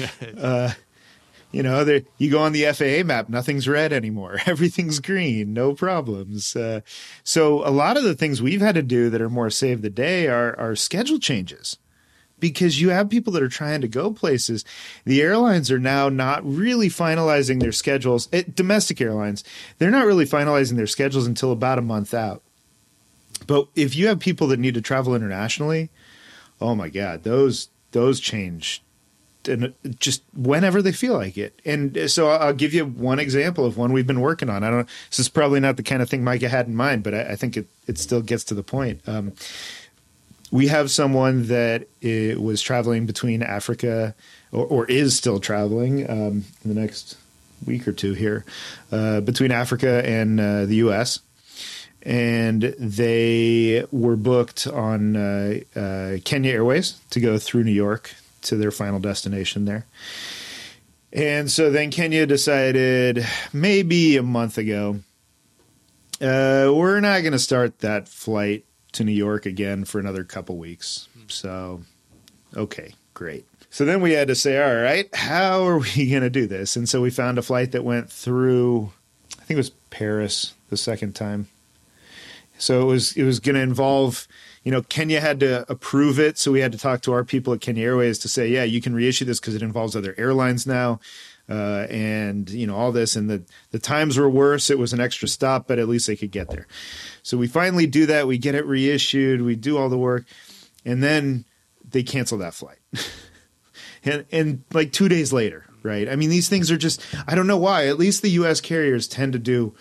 You go on the FAA map, nothing's red anymore. Everything's green, no problems. So a lot of the things we've had to do that are more save the day are schedule changes. Because you have people that are trying to go places. The airlines are now not really finalizing their schedules. Domestic airlines, they're not really finalizing their schedules until about a month out. But if you have people that need to travel internationally, oh my God, those change and just whenever they feel like it. And so I'll give you one example of one we've been working on. I don't know. This is probably not the kind of thing Micah had in mind, but I think it still gets to the point. We have someone that was traveling between Africa or is still traveling in the next week or two here between Africa and the U.S., and they were booked on Kenya Airways to go through New York to their final destination there. And so then Kenya decided maybe a month ago, we're not going to start that flight to New York again for another couple weeks. So, okay, great. So then we had to say, all right, how are we going to do this? And so we found a flight that went through, I think it was Paris the second time. So it was going to involve, Kenya had to approve it. So we had to talk to our people at Kenya Airways to say, yeah, you can reissue this because it involves other airlines now. And all this, and the times were worse. It was an extra stop, but at least they could get there. So we finally do that. We get it reissued. We do all the work, and then they cancel that flight. and like 2 days later, right? I mean, these things are just, I don't know why. At least the U.S. carriers tend to do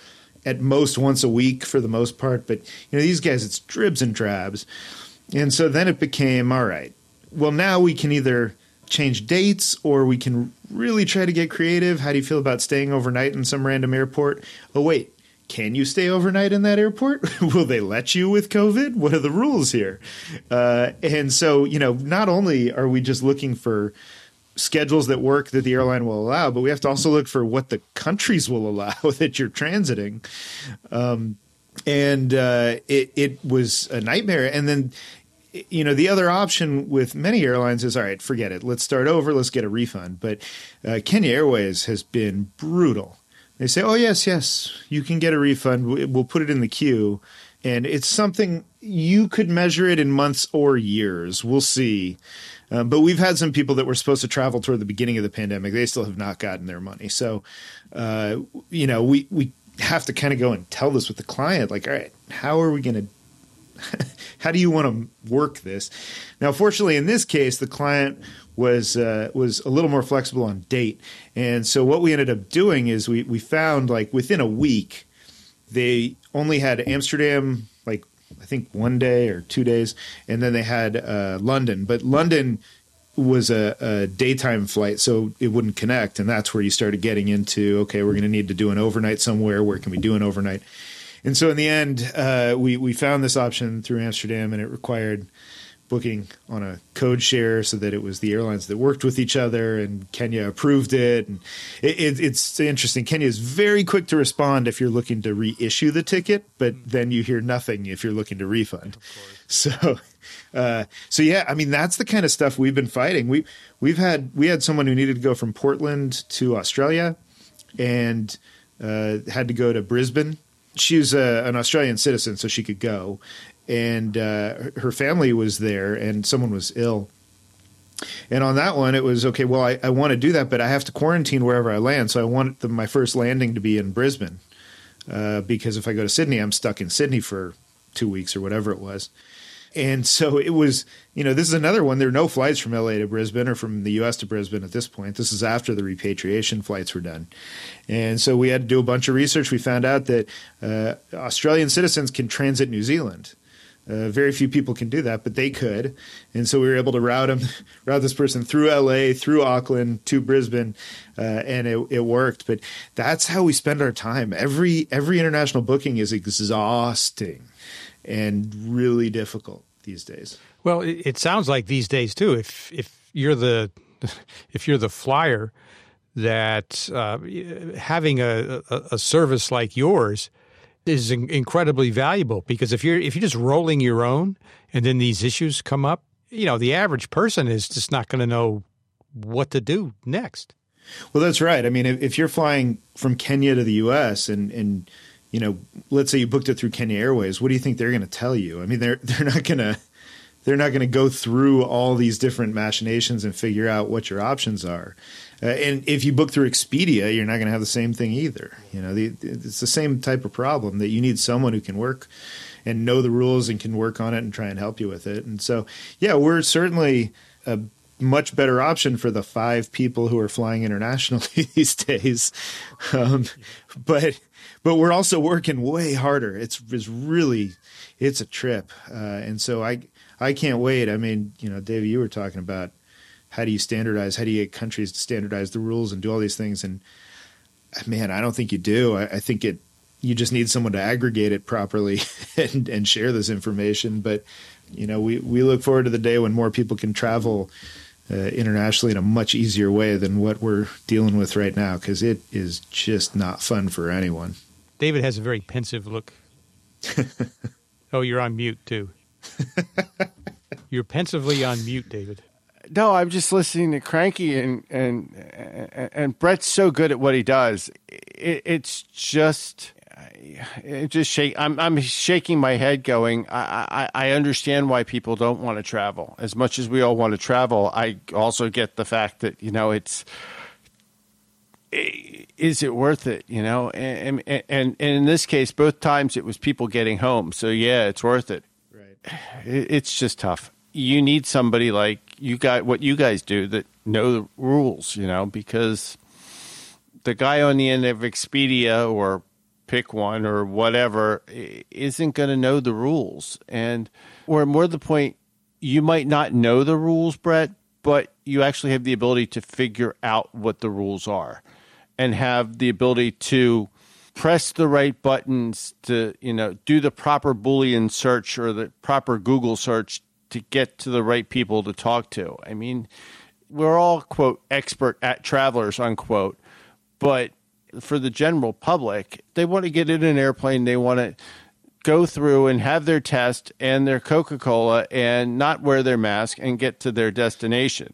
at most once a week for the most part. But, these guys, it's dribs and drabs. And so then it became, all right, well, now we can either change dates or we can really try to get creative. How do you feel about staying overnight in some random airport? Oh, wait, can you stay overnight in that airport? Will they let you with COVID? What are the rules here? And so, not only are we just looking for schedules that work that the airline will allow, but we have to also look for what the countries will allow that you're transiting. It was a nightmare. And then, the other option with many airlines is, all right, forget it. Let's start over. Let's get a refund. But Kenya Airways has been brutal. They say, oh, yes, you can get a refund. We'll put it in the queue. And it's something you could measure it in months or years. We'll see. But we've had some people that were supposed to travel toward the beginning of the pandemic. They still have not gotten their money. So, we have to kind of go and tell this with the client. Like, all right, how are we going to how do you want to work this? Now, fortunately, in this case, the client was a little more flexible on date. And so what we ended up doing is we found, like, within a week, they only had Amsterdam, like, I think 1 day or 2 days, and then they had London. But London was a daytime flight, so it wouldn't connect. And that's where you started getting into, okay, we're going to need to do an overnight somewhere. Where can we do an overnight? And so in the end, we found this option through Amsterdam, and it required booking on a code share so that it was the airlines that worked with each other, and Kenya approved it. And it's interesting. Kenya is very quick to respond if you're looking to reissue the ticket, but then you hear nothing if you're looking to refund. So yeah, I mean, that's the kind of stuff we've been fighting. We had someone who needed to go from Portland to Australia and had to go to Brisbane. She was an Australian citizen, so she could go. And her family was there, and someone was ill. And on that one, it was, okay, well, I want to do that, but I have to quarantine wherever I land. So I want my first landing to be in Brisbane because if I go to Sydney, I'm stuck in Sydney for 2 weeks or whatever it was. And so it was, this is another one. There are no flights from LA to Brisbane or from the U.S. to Brisbane at this point. This is after the repatriation flights were done. And so we had to do a bunch of research. We found out that Australian citizens can transit New Zealand. Very few people can do that, but they could. And so we were able to route this person through LA, through Auckland, to Brisbane, and it worked. But that's how we spend our time. Every international booking is exhausting and really difficult these days. Well, it sounds like these days too. If you're the flyer, that having a service like yours is incredibly valuable, because if you're just rolling your own and then these issues come up, the average person is just not going to know what to do next. Well, that's right. I mean, if you're flying from Kenya to the U.S. and let's say you booked it through Kenya Airways, what do you think they're going to tell you? I mean, they're not going to go through all these different machinations and figure out what your options are. And if you book through Expedia, you're not going to have the same thing either. It's the same type of problem, that you need someone who can work and know the rules and can work on it and try and help you with it. And so, yeah, we're certainly a much better option for the 5 people who are flying internationally these days. But we're also working way harder. It's a trip. And so I can't wait. I mean, David, you were talking about how do you standardize? How do you get countries to standardize the rules and do all these things? And man, I don't think you do. I think you just need someone to aggregate it properly and share this information. But we look forward to the day when more people can travel internationally in a much easier way than what we're dealing with right now, because it is just not fun for anyone. David has a very pensive look. Oh, you're on mute too. You're pensively on mute, David. No, I'm just listening to Cranky, and Brett's so good at what he does. It just shake. I'm shaking my head, going, I understand why people don't want to travel. As much as we all want to travel, I also get the fact that is it worth it? And in this case, both times it was people getting home. So yeah, it's worth it. Right. It's just tough. You need somebody like what you guys do that know the rules, because the guy on the end of Expedia or pick one or whatever, isn't going to know the rules. And or more to the point, you might not know the rules, Brett, but you actually have the ability to figure out what the rules are and have the ability to press the right buttons to, do the proper Boolean search or the proper Google search to get to the right people to talk to. I mean, we're all, quote, expert at travelers, unquote, but for the general public, they want to get in an airplane, they want to go through and have their test and their Coca-Cola and not wear their mask and get to their destination.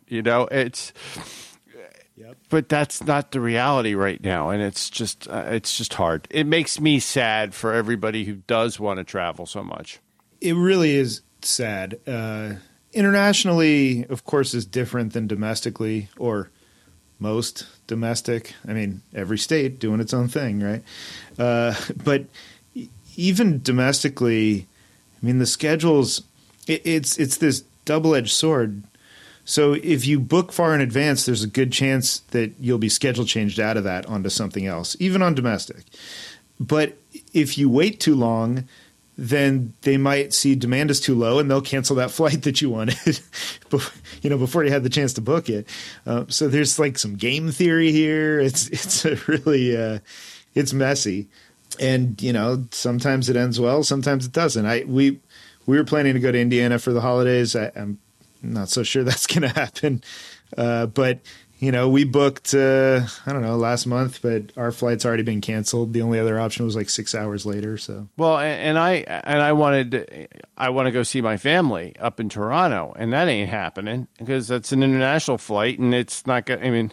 But that's not the reality right now, and it's just hard. It makes me sad for everybody who does want to travel so much. It really is sad. Internationally, of course, is different than domestically, or most domestic. I mean, every state doing its own thing, right? But even domestically, I mean, the schedules, it's this double-edged sword. So if you book far in advance, there's a good chance that you'll be schedule changed out of that onto something else, even on domestic. But if you wait too long, then they might see demand is too low and they'll cancel that flight that you wanted, before you had the chance to book it. So there's like some game theory here. It's a really it's messy, and sometimes it ends well, sometimes it doesn't. We were planning to go to Indiana for the holidays. I'm not so sure that's going to happen. But, we booked, last month, but our flight's already been canceled. The only other option was like 6 hours later. So, well, and I want to go see my family up in Toronto, and that ain't happening because that's an international flight and it's not going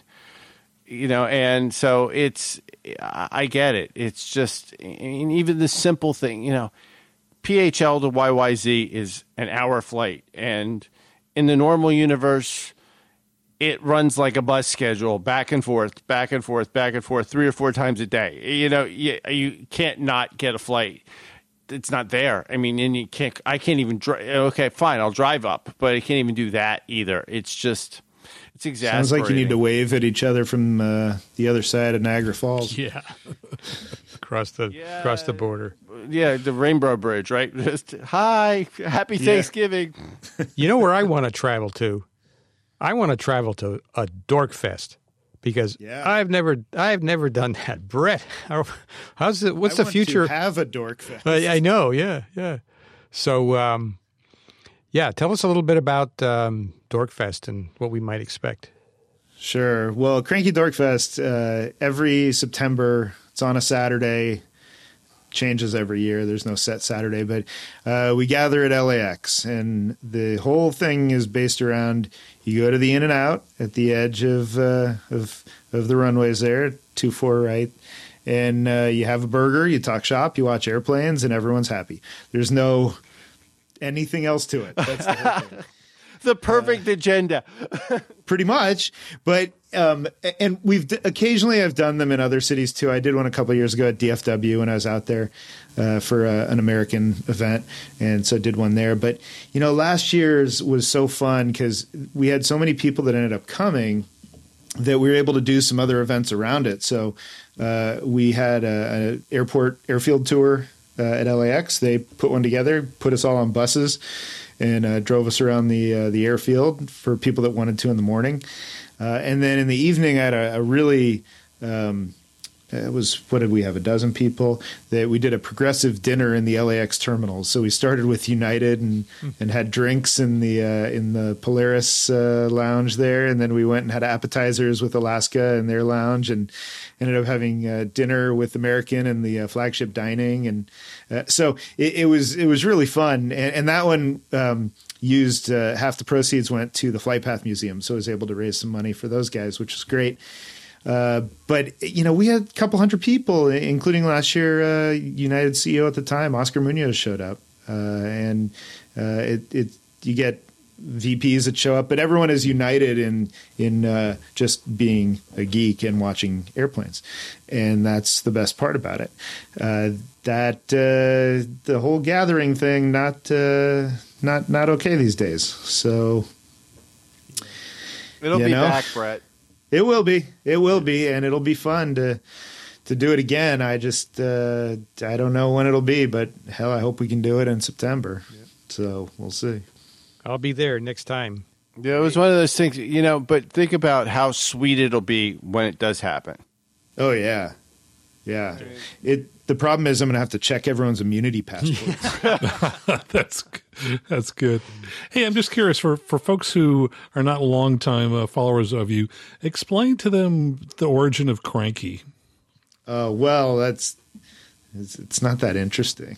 and so I get it. It's just, even the simple thing, PHL to YYZ is an hour flight, and in the normal universe, it runs like a bus schedule, back and forth, back and forth, back and forth, 3 or 4 times a day. You can't not get a flight. It's not there. I mean, and I can't even drive. Okay, fine, I'll drive up, but I can't even do that either. It's exasperating. Sounds like you need to wave at each other from the other side of Niagara Falls. Yeah. across the border. Yeah, the Rainbow Bridge, right? Just, hi, happy Thanksgiving. You know where I want to travel to? I want to travel to a Dork Fest because I've never done that. Brett, what's the future? To have a Dork Fest. I know, yeah. So, tell us a little bit about Dork Fest and what we might expect. Sure. Well, Cranky Dork Fest, every September, it's on a Saturday. Changes every year. There's no set Saturday, but we gather at LAX, and the whole thing is based around you go to the In-N-Out at the edge of the runways there, 2-4 right, and you have a burger, you talk shop, you watch airplanes, and everyone's happy. There's no anything else to it. That's the whole thing. The perfect agenda. Pretty much. But and occasionally I've done them in other cities too. I did one a couple of years ago at DFW when I was out there for an American event, and so did one there. But last year's was so fun because we had so many people that ended up coming that we were able to do some other events around it. So we had an airfield tour at LAX. They put one together, put us all on buses, and drove us around the airfield for people that wanted to in the morning. And then in the evening, I had a really what did we have, 12 people, that we did a progressive dinner in the LAX terminals. So we started with United and had drinks in the Polaris lounge there. And then we went and had appetizers with Alaska in their lounge, and ended up having dinner with American in the flagship dining. And so it was really fun. And that one used half the proceeds went to the Flight Path Museum. So I was able to raise some money for those guys, which was great. But we had a couple hundred people, including last year, United CEO at the time, Oscar Munoz, showed up, and you get VPs that show up, but everyone is united in just being a geek and watching airplanes, and that's the best part about it. The whole gathering thing, not okay these days. So it'll be back, Brett. It will be, and it'll be fun to to do it again, I just I don't know when it'll be, but hell, I hope we can do it in September. Yep. So we'll see. I'll be there next time. Yeah, it was one of those things, but think about how sweet it'll be when it does happen. Oh, yeah. Yeah. The problem is I'm going to have to check everyone's immunity passports. That's good. Hey, I'm just curious, for folks who are not longtime followers of you, explain to them the origin of Cranky. Well, it's not that interesting.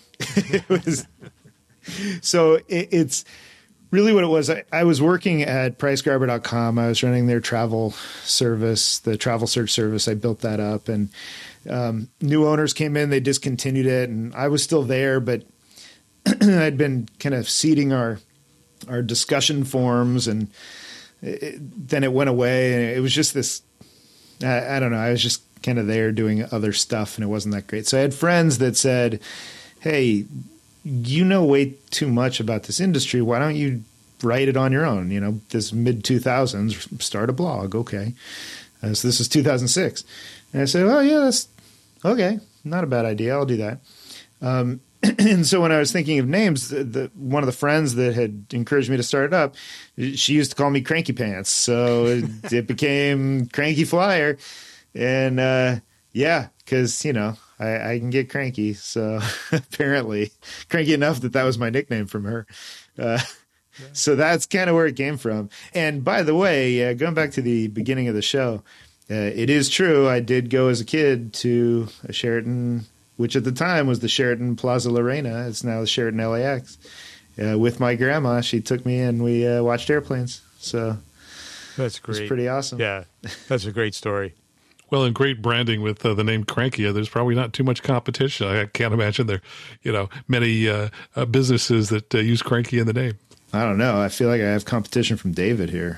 It's really what it was. I was working at PriceGrabber.com. I was running their travel service, the travel search service. I built that up, and new owners came in. They discontinued it, and I was still there, but I'd been kind of seeding our discussion forums, and then it went away, and it was just this. I don't know. I was just kind of there doing other stuff, and it wasn't that great. So I had friends that said, "Hey, you know way too much about this industry. Why don't you write it on your own? This mid-2000s, start a blog." Okay. So this is 2006. And I said, "Oh, yeah, that's okay. Not a bad idea. I'll do that." And so when I was thinking of names, one of the friends that had encouraged me to start it up, she used to call me Cranky Pants. So it became Cranky Flyer. And because, I can get cranky. So apparently cranky enough that was my nickname from her. So that's kind of where it came from. And by the way, going back to the beginning of the show, it is true. I did go as a kid to a Sheraton, which at the time was the Sheraton Plaza Lorena. It's now the Sheraton LAX. With my grandma, she took me and we watched airplanes. So that's great. It's pretty awesome. Yeah, that's a great story. Well, and great branding with the name Cranky. There's probably not too much competition. I can't imagine there, many businesses that use Cranky in the name. I don't know. I feel like I have competition from David here.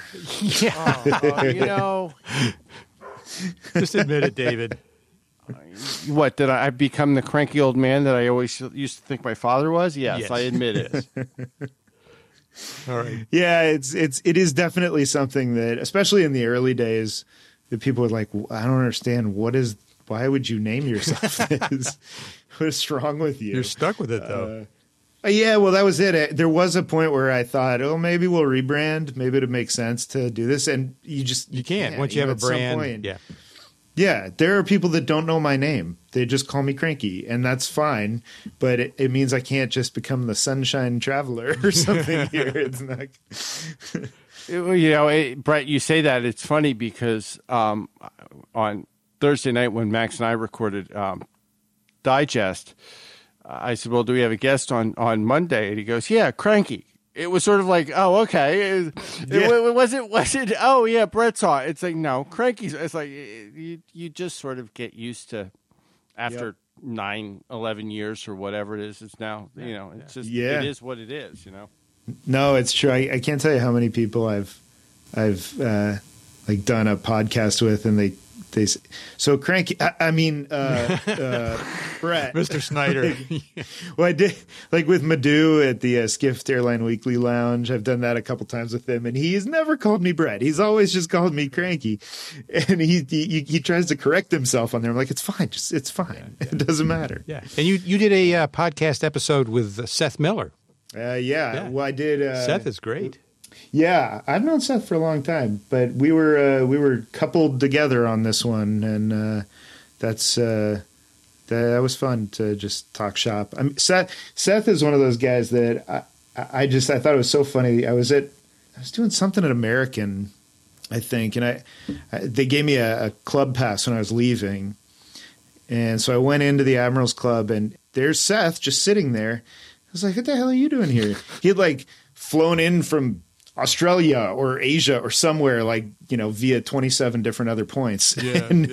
Yeah. Just admit it, David. What, did I become the cranky old man that I always used to think my father was? Yes. I admit it. All right. Yeah, it is definitely something that, especially in the early days, that people were like, I don't understand. Why would you name yourself this? What's wrong with you? You're stuck with it, though. Yeah, well, that was it. There was a point where I thought, maybe we'll rebrand. Maybe it'd make sense to do this. And you can't. Once you have a brand. Point, yeah, there are people that don't know my name. They just call me Cranky, and that's fine. But it means I can't just become the Sunshine Traveler or something here. It's not. Brett, you say that. It's funny because on Thursday night when Max and I recorded Digest, I said, "Well, do we have a guest on Monday?" And he goes, "Yeah, Cranky." It was sort of like, oh, okay. Was it? Oh, yeah, Brett's on. It's like, no, Cranky's. It's like you just sort of get used to after 9-11 years or whatever it is. It's now, it's just it is what it is. No, it's true. I can't tell you how many people I've like done a podcast with, and they so Cranky. I mean, Brett, Mr. Snyder. Well, I did like with Madhu at the Skift Airline Weekly Lounge. I've done that a couple times with him, and he has never called me Brett. He's always just called me Cranky, and he tries to correct himself on there. I'm like, it's fine, it's fine. Yeah. It doesn't matter. Yeah, and you did a podcast episode with Seth Miller. Yeah. Well, I did. Seth is great. Yeah, I've known Seth for a long time, but we were coupled together on this one, and that was fun to just talk shop. I mean, Seth is one of those guys that I thought it was so funny. I was doing something at American, I think, and they gave me a club pass when I was leaving, and so I went into the Admirals Club, and there's Seth just sitting there. I was like, "What the hell are you doing here?" He had like flown in from Australia or Asia or somewhere, like, via 27 different other points. Yeah, and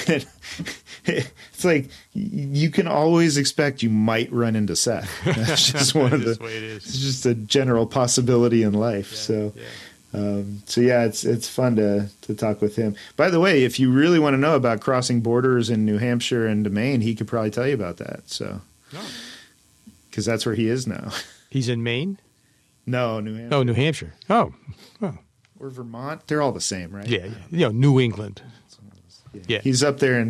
it's like you can always expect you might run into Seth. That's just one of the way it is. It's just a general possibility in life. So it's fun to talk with him. By the way, if you really want to know about crossing borders in New Hampshire and Maine, he could probably tell you about that. So, because that's where he is now. He's in Maine? No, New Hampshire. Oh, New Hampshire. Oh. Or Vermont. They're all the same, right? Yeah. New England. Yeah. He's up there in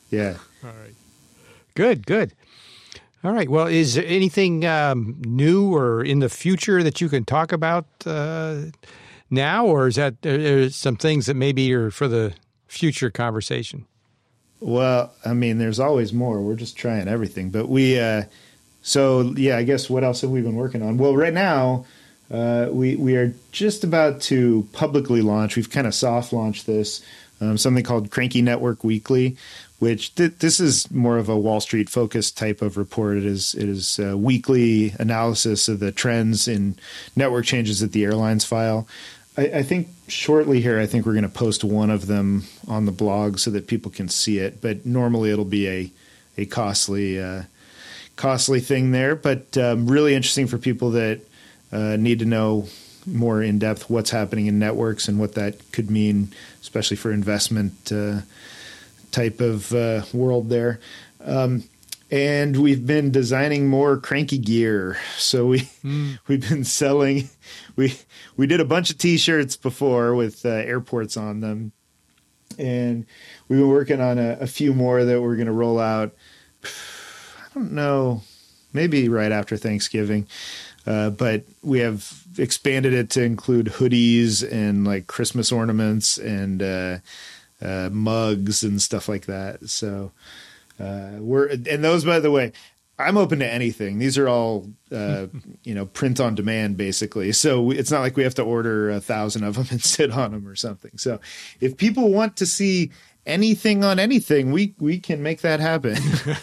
Yeah. All right. Good, good. All right. Well, is there anything new or in the future that you can talk about now, or is that some things that maybe are for the future conversation? Well, I mean, there's always more. We're just trying everything. But I guess what else have we been working on? Well, right now, we are just about to publicly launch. We've kind of soft launched this, something called Cranky Network Weekly, which this is more of a Wall Street focused type of report. It is a weekly analysis of the trends in network changes that the airlines file. I think shortly here, I think we're going to post one of them on the blog so that people can see it. But normally it'll be a costly thing there. But really interesting for people that need to know more in depth what's happening in networks and what that could mean, especially for investment type of world there. And we've been designing more cranky gear. So we've been selling. We did a bunch of T-shirts before with airports on them, and we've been working on a few more that we're going to roll out. I don't know, maybe right after Thanksgiving, but we have expanded it to include hoodies and like Christmas ornaments and mugs and stuff like that. So and those, by the way, I'm open to anything. These are all, print on demand basically. So it's not like we have to order 1,000 of them and sit on them or something. So if people want to see anything on anything, we can make that happen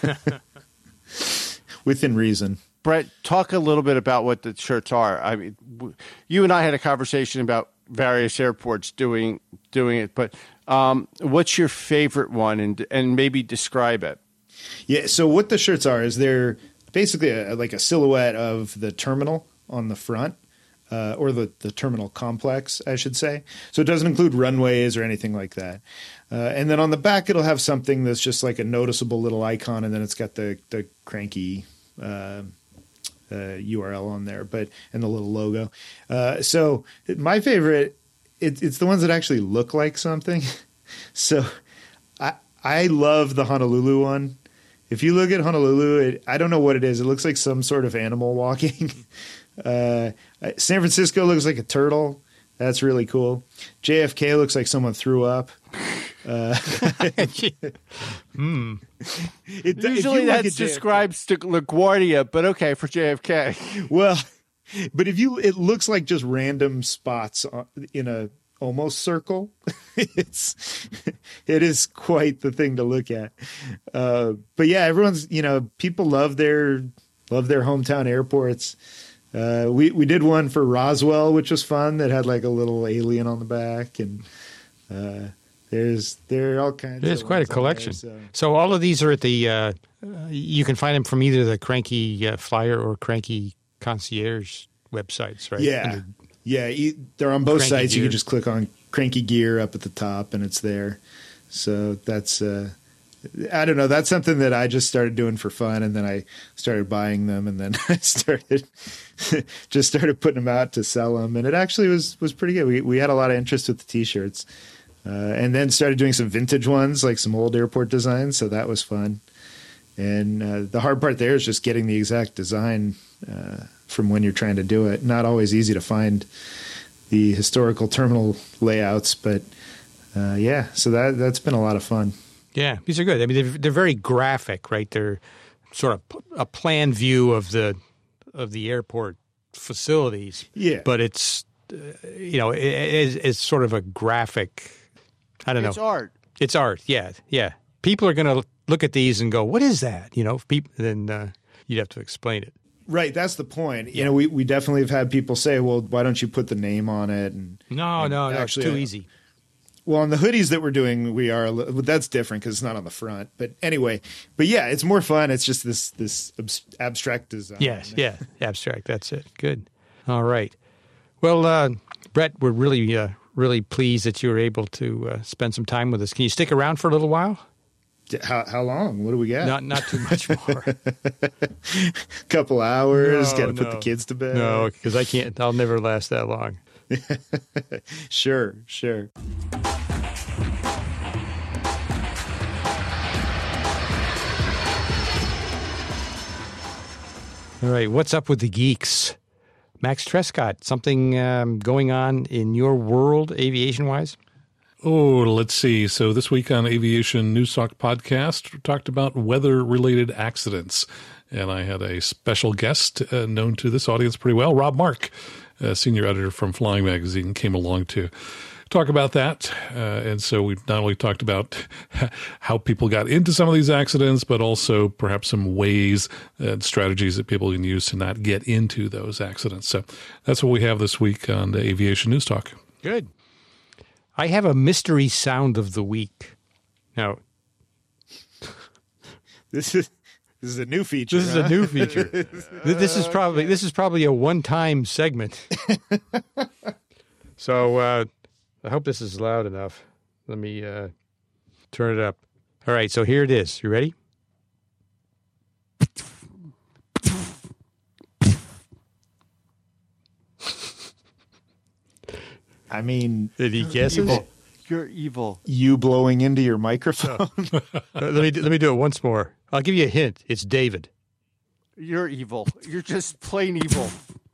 within reason. Brett, talk a little bit about what the shirts are. I mean, you and I had a conversation about various airports doing it, but what's your favorite one, and maybe describe it? Yeah, so what the shirts are is they're basically like a silhouette of the terminal on the front, or the terminal complex, I should say. So it doesn't include runways or anything like that. And then on the back, it'll have something that's just like a noticeable little icon, and then it's got the cranky URL on there, and the little logo. So my favorite, it's the ones that actually look like something. So I love the Honolulu one. If you look at Honolulu, I don't know what it is. It looks like some sort of animal walking. San Francisco looks like a turtle. That's really cool. JFK looks like someone threw up. Usually that describes LaGuardia, but okay for JFK. Well, but it looks like just random spots in a almost circle. It is quite the thing to look at. But yeah, everyone's, people love their hometown airports. We did one for Roswell, which was fun, that had like a little alien on the back, and there are all kinds. There's quite a collection. There, so all of these are at the. You can find them from either the Cranky Flyer or Cranky Concierge websites, right? Yeah, they're on both sites. Gear. You can just click on Cranky Gear up at the top, and it's there. So that's. I don't know. That's something that I just started doing for fun, and then I started buying them, and then I started putting them out to sell them, and it actually was pretty good. We had a lot of interest with the T-shirts, and then started doing some vintage ones, like some old airport designs. So that was fun. And the hard part there is just getting the exact design from when you're trying to do it. Not always easy to find the historical terminal layouts, but so that's been a lot of fun. Yeah, these are good. I mean, they're very graphic, right? They're sort of a plan view of the airport facilities. Yeah, but it's it's sort of a graphic. I don't know. It's art. It's art. Yeah. People are going to look at these and go, "What is that?" Then you'd have to explain it. Right, that's the point. Yeah. We definitely have had people say, "Well, why don't you put the name on it?" And no, actually, it's too easy. Well, on the hoodies that we're doing, that's different because it's not on the front. But anyway, yeah, it's more fun. It's just this abstract design. Yes, yeah, abstract. That's it. Good. All right. Well, Brett, we're really pleased that you were able to spend some time with us. Can you stick around for a little while? How long? What do we got? Not too much more. Couple hours. Got to put the kids to bed. No, because I can't. I'll never last that long. Sure. All right, what's up with the geeks? Max Trescott, something going on in your world aviation-wise? Oh, let's see. So this week on Aviation News Talk podcast, we talked about weather-related accidents. And I had a special guest known to this audience pretty well, Rob Mark, senior editor from Flying Magazine, came along to talk about that. And so we not only talked about how people got into some of these accidents, but also perhaps some ways and strategies that people can use to not get into those accidents. So that's what we have this week on the Aviation News Talk. Good. I have a mystery sound of the week. Now, This is a new feature. this is a new feature. This is probably a one-time segment. So I hope this is loud enough. Let me turn it up. All right, so here it is. You ready? I mean, Any guesses? You're evil. you blowing into your microphone. Let me do it once more. I'll give you a hint. It's David. You're evil. You're just plain evil.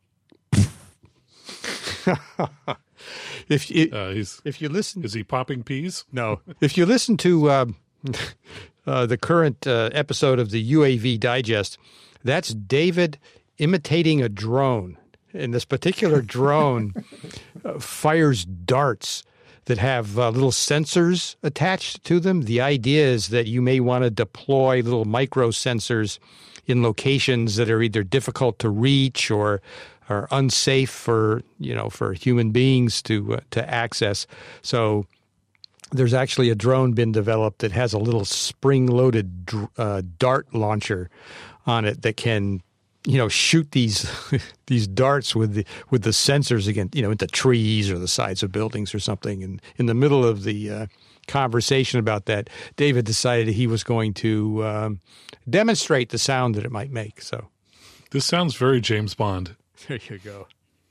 If you listen, Is he popping peas? no. If you listen to the current episode of the UAV Digest, that's David imitating a drone. And this particular drone fires darts that have little sensors attached to them. The idea is that you may want to deploy little micro sensors in locations that are either difficult to reach or are unsafe for human beings to access. So there's actually a drone been developed that has a little spring-loaded dart launcher on it that can shoot these darts with the sensors against into trees or the sides of buildings or something. And in the middle of the conversation about that, David decided he was going to demonstrate the sound that it might make. So This sounds very James Bond. there you go.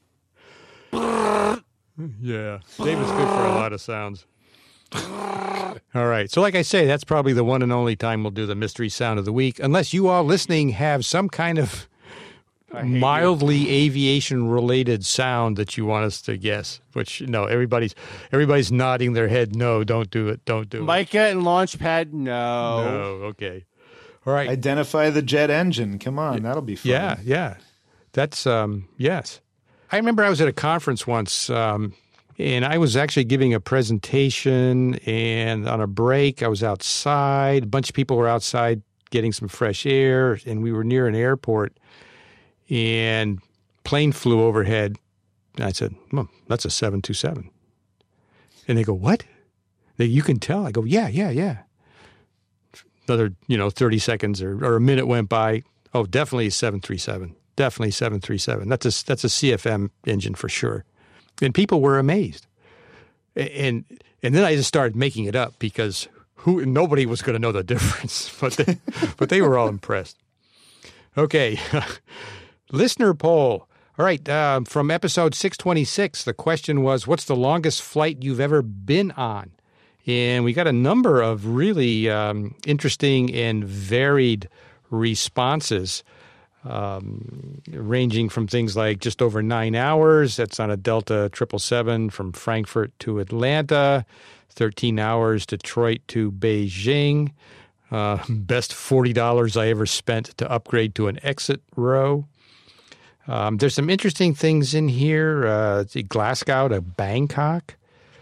Yeah, David's good for a lot of sounds. All right. So like I say, that's probably the one and only time we'll do the mystery sound of the week, unless you all listening have some kind of mildly aviation-related sound that you want us to guess. Which, no, everybody's nodding their head, no, don't do it, don't do it. Micah and Launchpad, no. No, okay. All right. Identify the jet engine. Come on, that'll be fun. Yeah. That's, yes. I remember I was at a conference once, and I was actually giving a presentation, and on a break, I was outside. A bunch of people were outside getting some fresh air, and we were near an airport, and plane flew overhead. And I said, "Well, that's a 727." And they go, "What?" You can tell. I go, yeah. Another, 30 seconds or a minute went by. Oh, definitely 737. Definitely 737. That's a CFM engine for sure. And people were amazed. And then I just started making it up because nobody was going to know the difference. But they were all impressed. Okay. Listener poll. All right. From episode 626, the question was, what's the longest flight you've ever been on? And we got a number of really interesting and varied responses, ranging from things like just over 9 hours. That's on a Delta 777 from Frankfurt to Atlanta, 13 hours Detroit to Beijing. Best $40 I ever spent to upgrade to an exit row. There's some interesting things in here. Glasgow to Bangkok.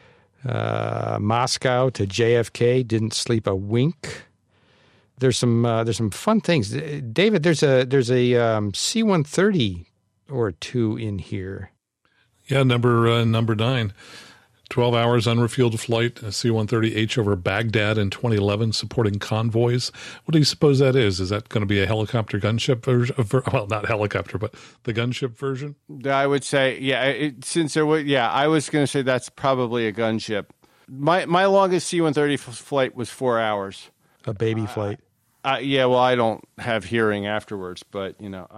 Moscow to JFK, didn't sleep a wink. There's some fun things. David, there's a C-130 or two in here. Yeah, number 9. 12 hours unrefueled flight, a C-130H over Baghdad in 2011, supporting convoys. What do you suppose that is? Is that going to be a helicopter gunship version? Well, not helicopter, but the gunship version? I would say, I was going to say that's probably a gunship. My longest C-130 flight was 4 hours. A baby flight. Well, I don't have hearing afterwards, but,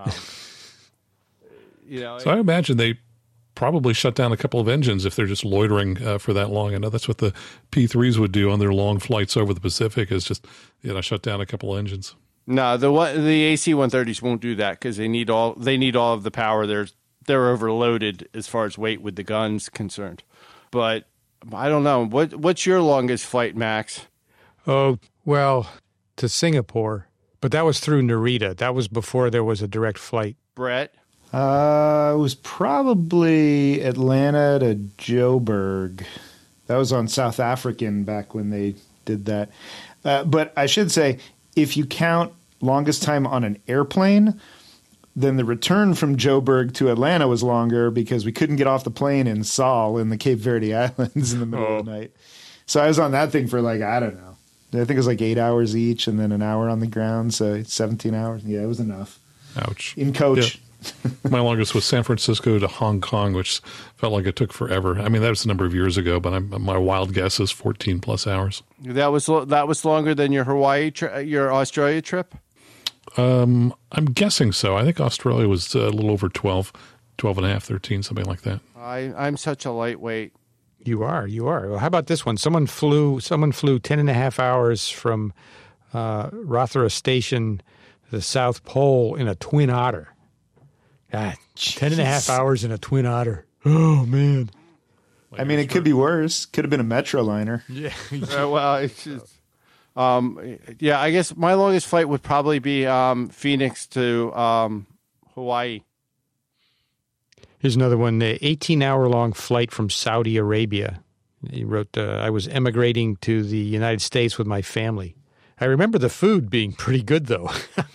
So I imagine they probably shut down a couple of engines if they're just loitering for that long. I know that's what the P-3s would do on their long flights over the Pacific, is just shut down a couple of engines. No, the AC-130s won't do that because they need all of the power. They're overloaded as far as weight with the guns concerned. But I don't know. What's your longest flight, Max? Oh, well, to Singapore. But that was through Narita. That was before there was a direct flight. Brett? It was probably Atlanta to Joburg. That was on South African back when they did that. But I should say, if you count longest time on an airplane, then the return from Joburg to Atlanta was longer because we couldn't get off the plane in Sal in the Cape Verde Islands in the middle of the night. So I was on that thing for I don't know. I think it was 8 hours each and then an hour on the ground. So 17 hours. Yeah, it was enough. Ouch. In coach. Yeah. My longest was San Francisco to Hong Kong, which felt like it took forever. I mean, that was a number of years ago, but my wild guess is 14 plus hours. That was longer than your your Australia trip? I'm guessing so. I think Australia was a little over 12 and a half, 13, something like that. I'm such a lightweight. You are. Well, how about this one? Someone flew 10 and a half hours from Rothera Station to the South Pole in a Twin Otter. God, 10 and a half hours in a Twin Otter. Oh, man. I mean, it could be worse. Could have been a Metroliner. Yeah. Well, it's just, I guess my longest flight would probably be Phoenix to Hawaii. Here's another one, the 18-hour-long flight from Saudi Arabia. He wrote, I was emigrating to the United States with my family. I remember the food being pretty good, though.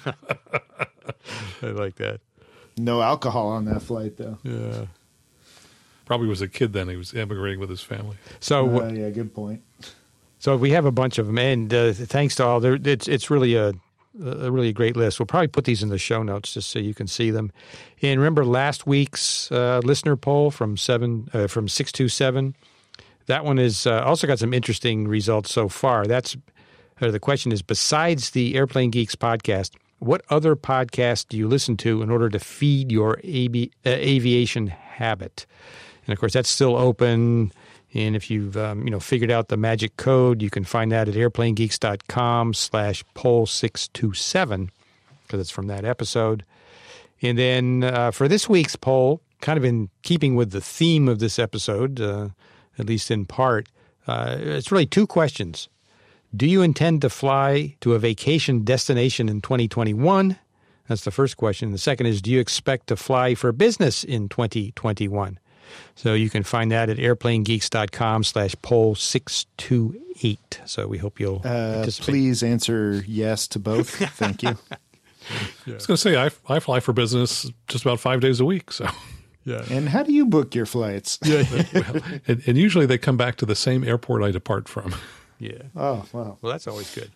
I like that. No alcohol on that flight, though. Yeah. Probably was a kid then. He was emigrating with his family. So, yeah, good point. So we have a bunch of them, and thanks to all, it's really a really great list. We'll probably put these in the show notes just so you can see them. And remember last week's listener poll from 627. That one is also got some interesting results so far. The question is, besides the Airplane Geeks podcast, what other podcast do you listen to in order to feed your aviation habit? And of course, that's still open. And if you've figured out the magic code, you can find that at airplanegeeks.com/poll627 because it's from that episode. And then for this week's poll, kind of in keeping with the theme of this episode, at least in part, it's really two questions. Do you intend to fly to a vacation destination in 2021? That's the first question. The second is, do you expect to fly for business in 2021? So you can find that at airplanegeeks.com/poll628. So we hope you'll participate. Please answer yes to both. Thank you. Yeah. I was going to say, I fly for business just about 5 days a week. So, yeah. And how do you book your flights? Well, and usually they come back to the same airport I depart from. Yeah. Oh, wow. Well, that's always good.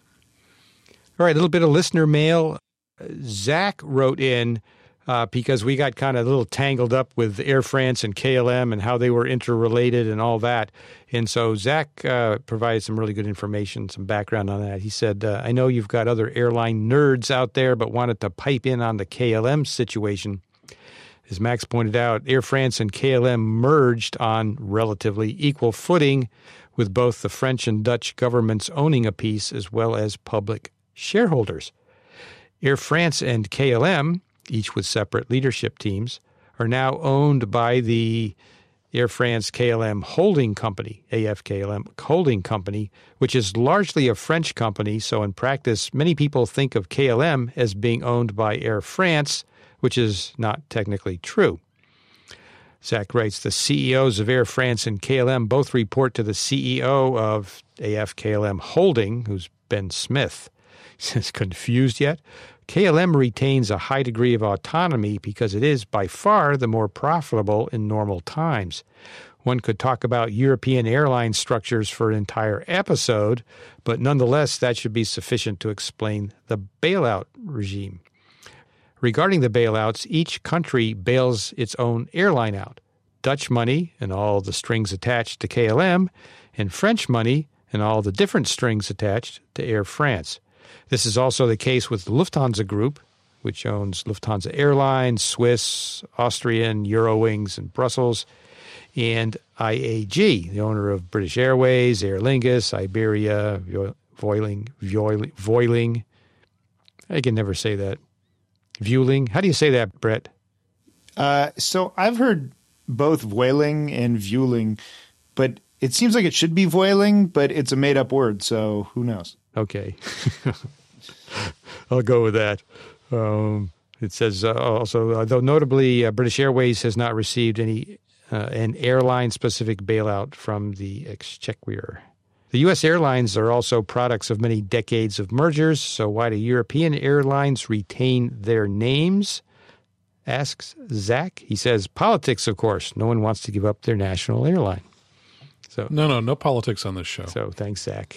All right, a little bit of listener mail. Zach wrote in because we got kind of a little tangled up with Air France and KLM and how they were interrelated and all that. And so Zach provided some really good information, some background on that. He said, I know you've got other airline nerds out there, but wanted to pipe in on the KLM situation. As Max pointed out, Air France and KLM merged on relatively equal footing, with both the French and Dutch governments owning a piece as well as public shareholders. Air France and KLM, each with separate leadership teams, are now owned by the Air France-KLM Holding Company, AF-KLM Holding Company, which is largely a French company, so in practice, many people think of KLM as being owned by Air France, which is not technically true. Zach writes, the CEOs of Air France and KLM both report to the CEO of AF-KLM Holding, who's Ben Smith. He says, confused yet? KLM retains a high degree of autonomy because it is by far the more profitable in normal times. One could talk about European airline structures for an entire episode, but nonetheless, that should be sufficient to explain the bailout regime. Regarding the bailouts, each country bails its own airline out. Dutch money and all the strings attached to KLM, and French money and all the different strings attached to Air France. This is also the case with the Lufthansa Group, which owns Lufthansa Airlines, Swiss, Austrian, Eurowings, and Brussels, and IAG, the owner of British Airways, Aer Lingus, Iberia, Vueling. I can never say that. Vueling. How do you say that, Brett? So I've heard both Vueling and Vueling, but it seems like it should be Vueling, but it's a made-up word, so who knows? Okay. I'll go with that. It says also, though notably, British Airways has not received any an airline-specific bailout from the Exchequer. The U.S. airlines are also products of many decades of mergers, so why do European airlines retain their names? Asks Zach. He says, politics, of course. No one wants to give up their national airline. So No politics on this show. So thanks, Zach.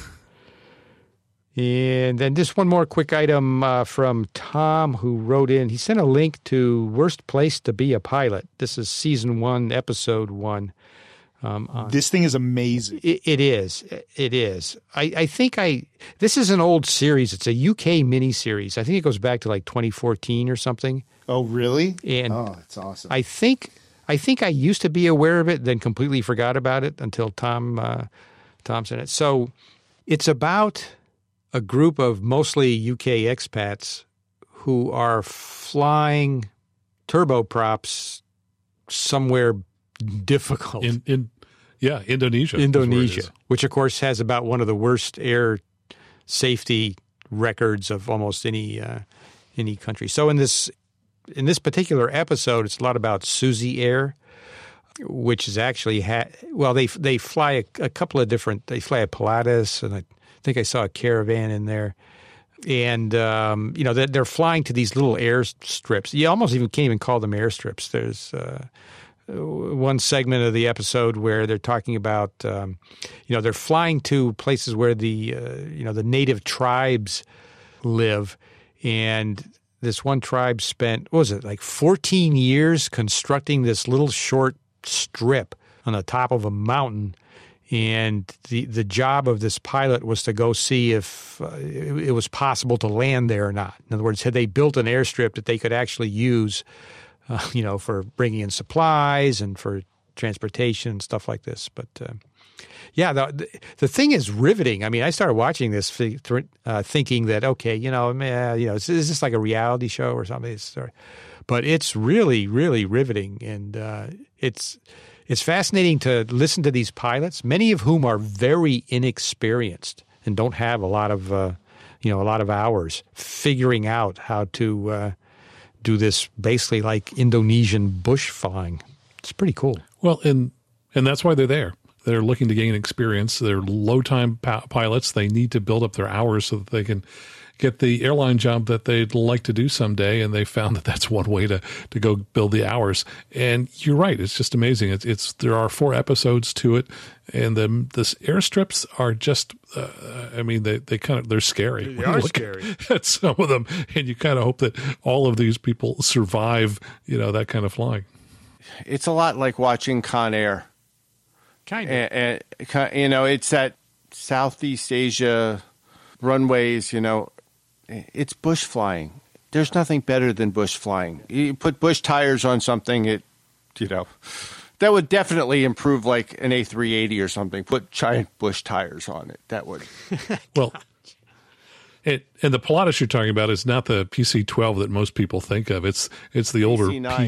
And then just one more quick item from Tom, who wrote in. He sent a link to Worst Place to Be a Pilot. This is Season 1, Episode 1. This thing is amazing. It is. It is. I think this is an old series. It's a UK miniseries. I think it goes back to like 2014 or something. Oh, really? And it's awesome. I think I used to be aware of it, then completely forgot about it until Tom sent it. So it's about a group of mostly UK expats who are flying turboprops somewhere difficult. Indonesia. Indonesia, which of course has about one of the worst air safety records of almost any country. So in this particular episode, it's a lot about Suzy Air, which is actually they fly a couple of different. They fly a Pilatus, and I think I saw a Caravan in there. And, they're flying to these little airstrips. You almost can't even call them airstrips. There's one segment of the episode where they're talking about, they're flying to places where the native tribes live. And this one tribe spent, 14 years constructing this little short strip on the top of a mountain. And the job of this pilot was to go see if it was possible to land there or not. In other words, had they built an airstrip that they could actually use, for bringing in supplies and for transportation and stuff like this. But, the thing is riveting. I mean, I started watching this thinking that, okay, is this like a reality show or something? But it's really, really riveting. And it's fascinating to listen to these pilots, many of whom are very inexperienced and don't have a lot of hours figuring out how to do this basically like Indonesian bush flying. It's pretty cool. Well, and that's why they're there. They're looking to gain experience. They're low-time pilots. They need to build up their hours so that they can get the airline job that they'd like to do someday, and they found that that's one way to go build the hours. And you're right; it's just amazing. There are 4 episodes to it, and the airstrips are just. They're scary. They are scary at some of them, and you kind of hope that all of these people survive. That kind of flying. It's a lot like watching Con Air. Kind of. It's that Southeast Asia runways. It's bush flying. There's nothing better than bush flying. You put bush tires on something, that would definitely improve like an A380 or something. Put giant bush tires on it. That would. Well, and the Pilatus you're talking about is not the PC-12 that most people think of. It's the older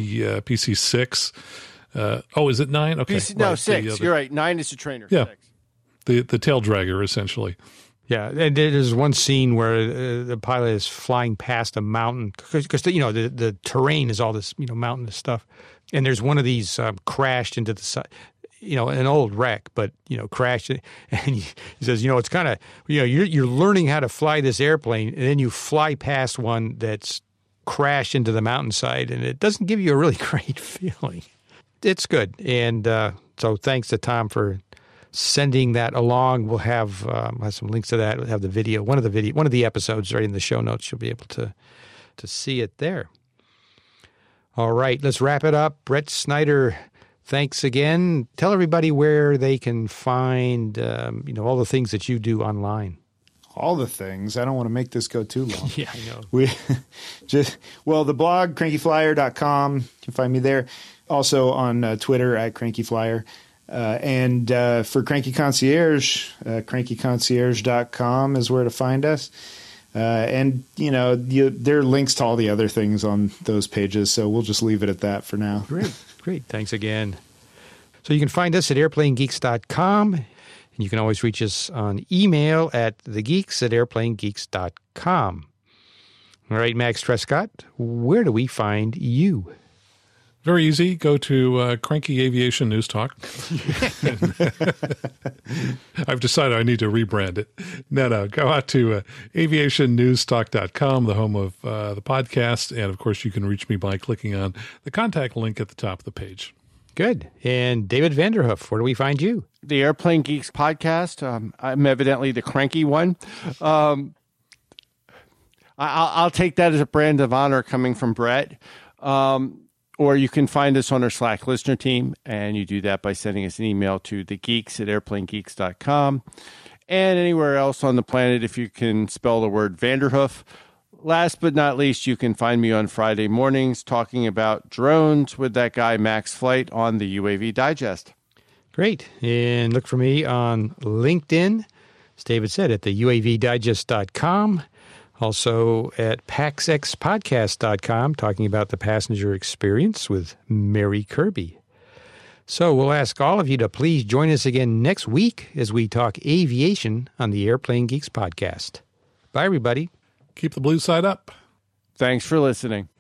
PC-6. Is it 9? Okay. 6. You're right. 9 is the trainer. Yeah. 6. The tail dragger, essentially. Yeah, and there's one scene where the pilot is flying past a mountain because the terrain is all this mountainous stuff, and there's one of these crashed into the side, an old wreck, but crashed, and he says, it's kind of you're learning how to fly this airplane, and then you fly past one that's crashed into the mountainside, and it doesn't give you a really great feeling. It's good, and so thanks to Tom for sending that along. We'll have some links to that. We'll have the video, one of the episodes right in the show notes. You'll be able to see it there. All right, let's wrap it up. Brett Snyder, thanks again. Tell everybody where they can find all the things that you do online. All the things. I don't want to make this go too long. Yeah, I know. The blog, crankyflyer.com. You can find me there. Also on Twitter at crankyflyer. And for Cranky Concierge, crankyconcierge.com is where to find us. And, there are links to all the other things on those pages, so we'll just leave it at that for now. Great. Thanks again. So you can find us at airplanegeeks.com, and you can always reach us on email at thegeeks@airplanegeeks.com. All right, Max Trescott, where do we find you? Very easy. Go to Cranky Aviation News Talk. I've decided I need to rebrand it. No. Go out to aviationnewstalk.com, the home of the podcast. And, of course, you can reach me by clicking on the contact link at the top of the page. Good. And David Vanderhoof, where do we find you? The Airplane Geeks podcast. I'm evidently the cranky one. I'll take that as a brand of honor coming from Brett. Or you can find us on our Slack listener team, and you do that by sending us an email to thegeeks@airplanegeeks.com, and anywhere else on the planet if you can spell the word Vanderhoof. Last but not least, you can find me on Friday mornings talking about drones with that guy Max Flight on the UAV Digest. Great. And look for me on LinkedIn, as David said, at the UAVdigest.com. Also at PaxXPodcast.com, talking about the passenger experience with Mary Kirby. So we'll ask all of you to please join us again next week as we talk aviation on the Airplane Geeks podcast. Bye, everybody. Keep the blue side up. Thanks for listening.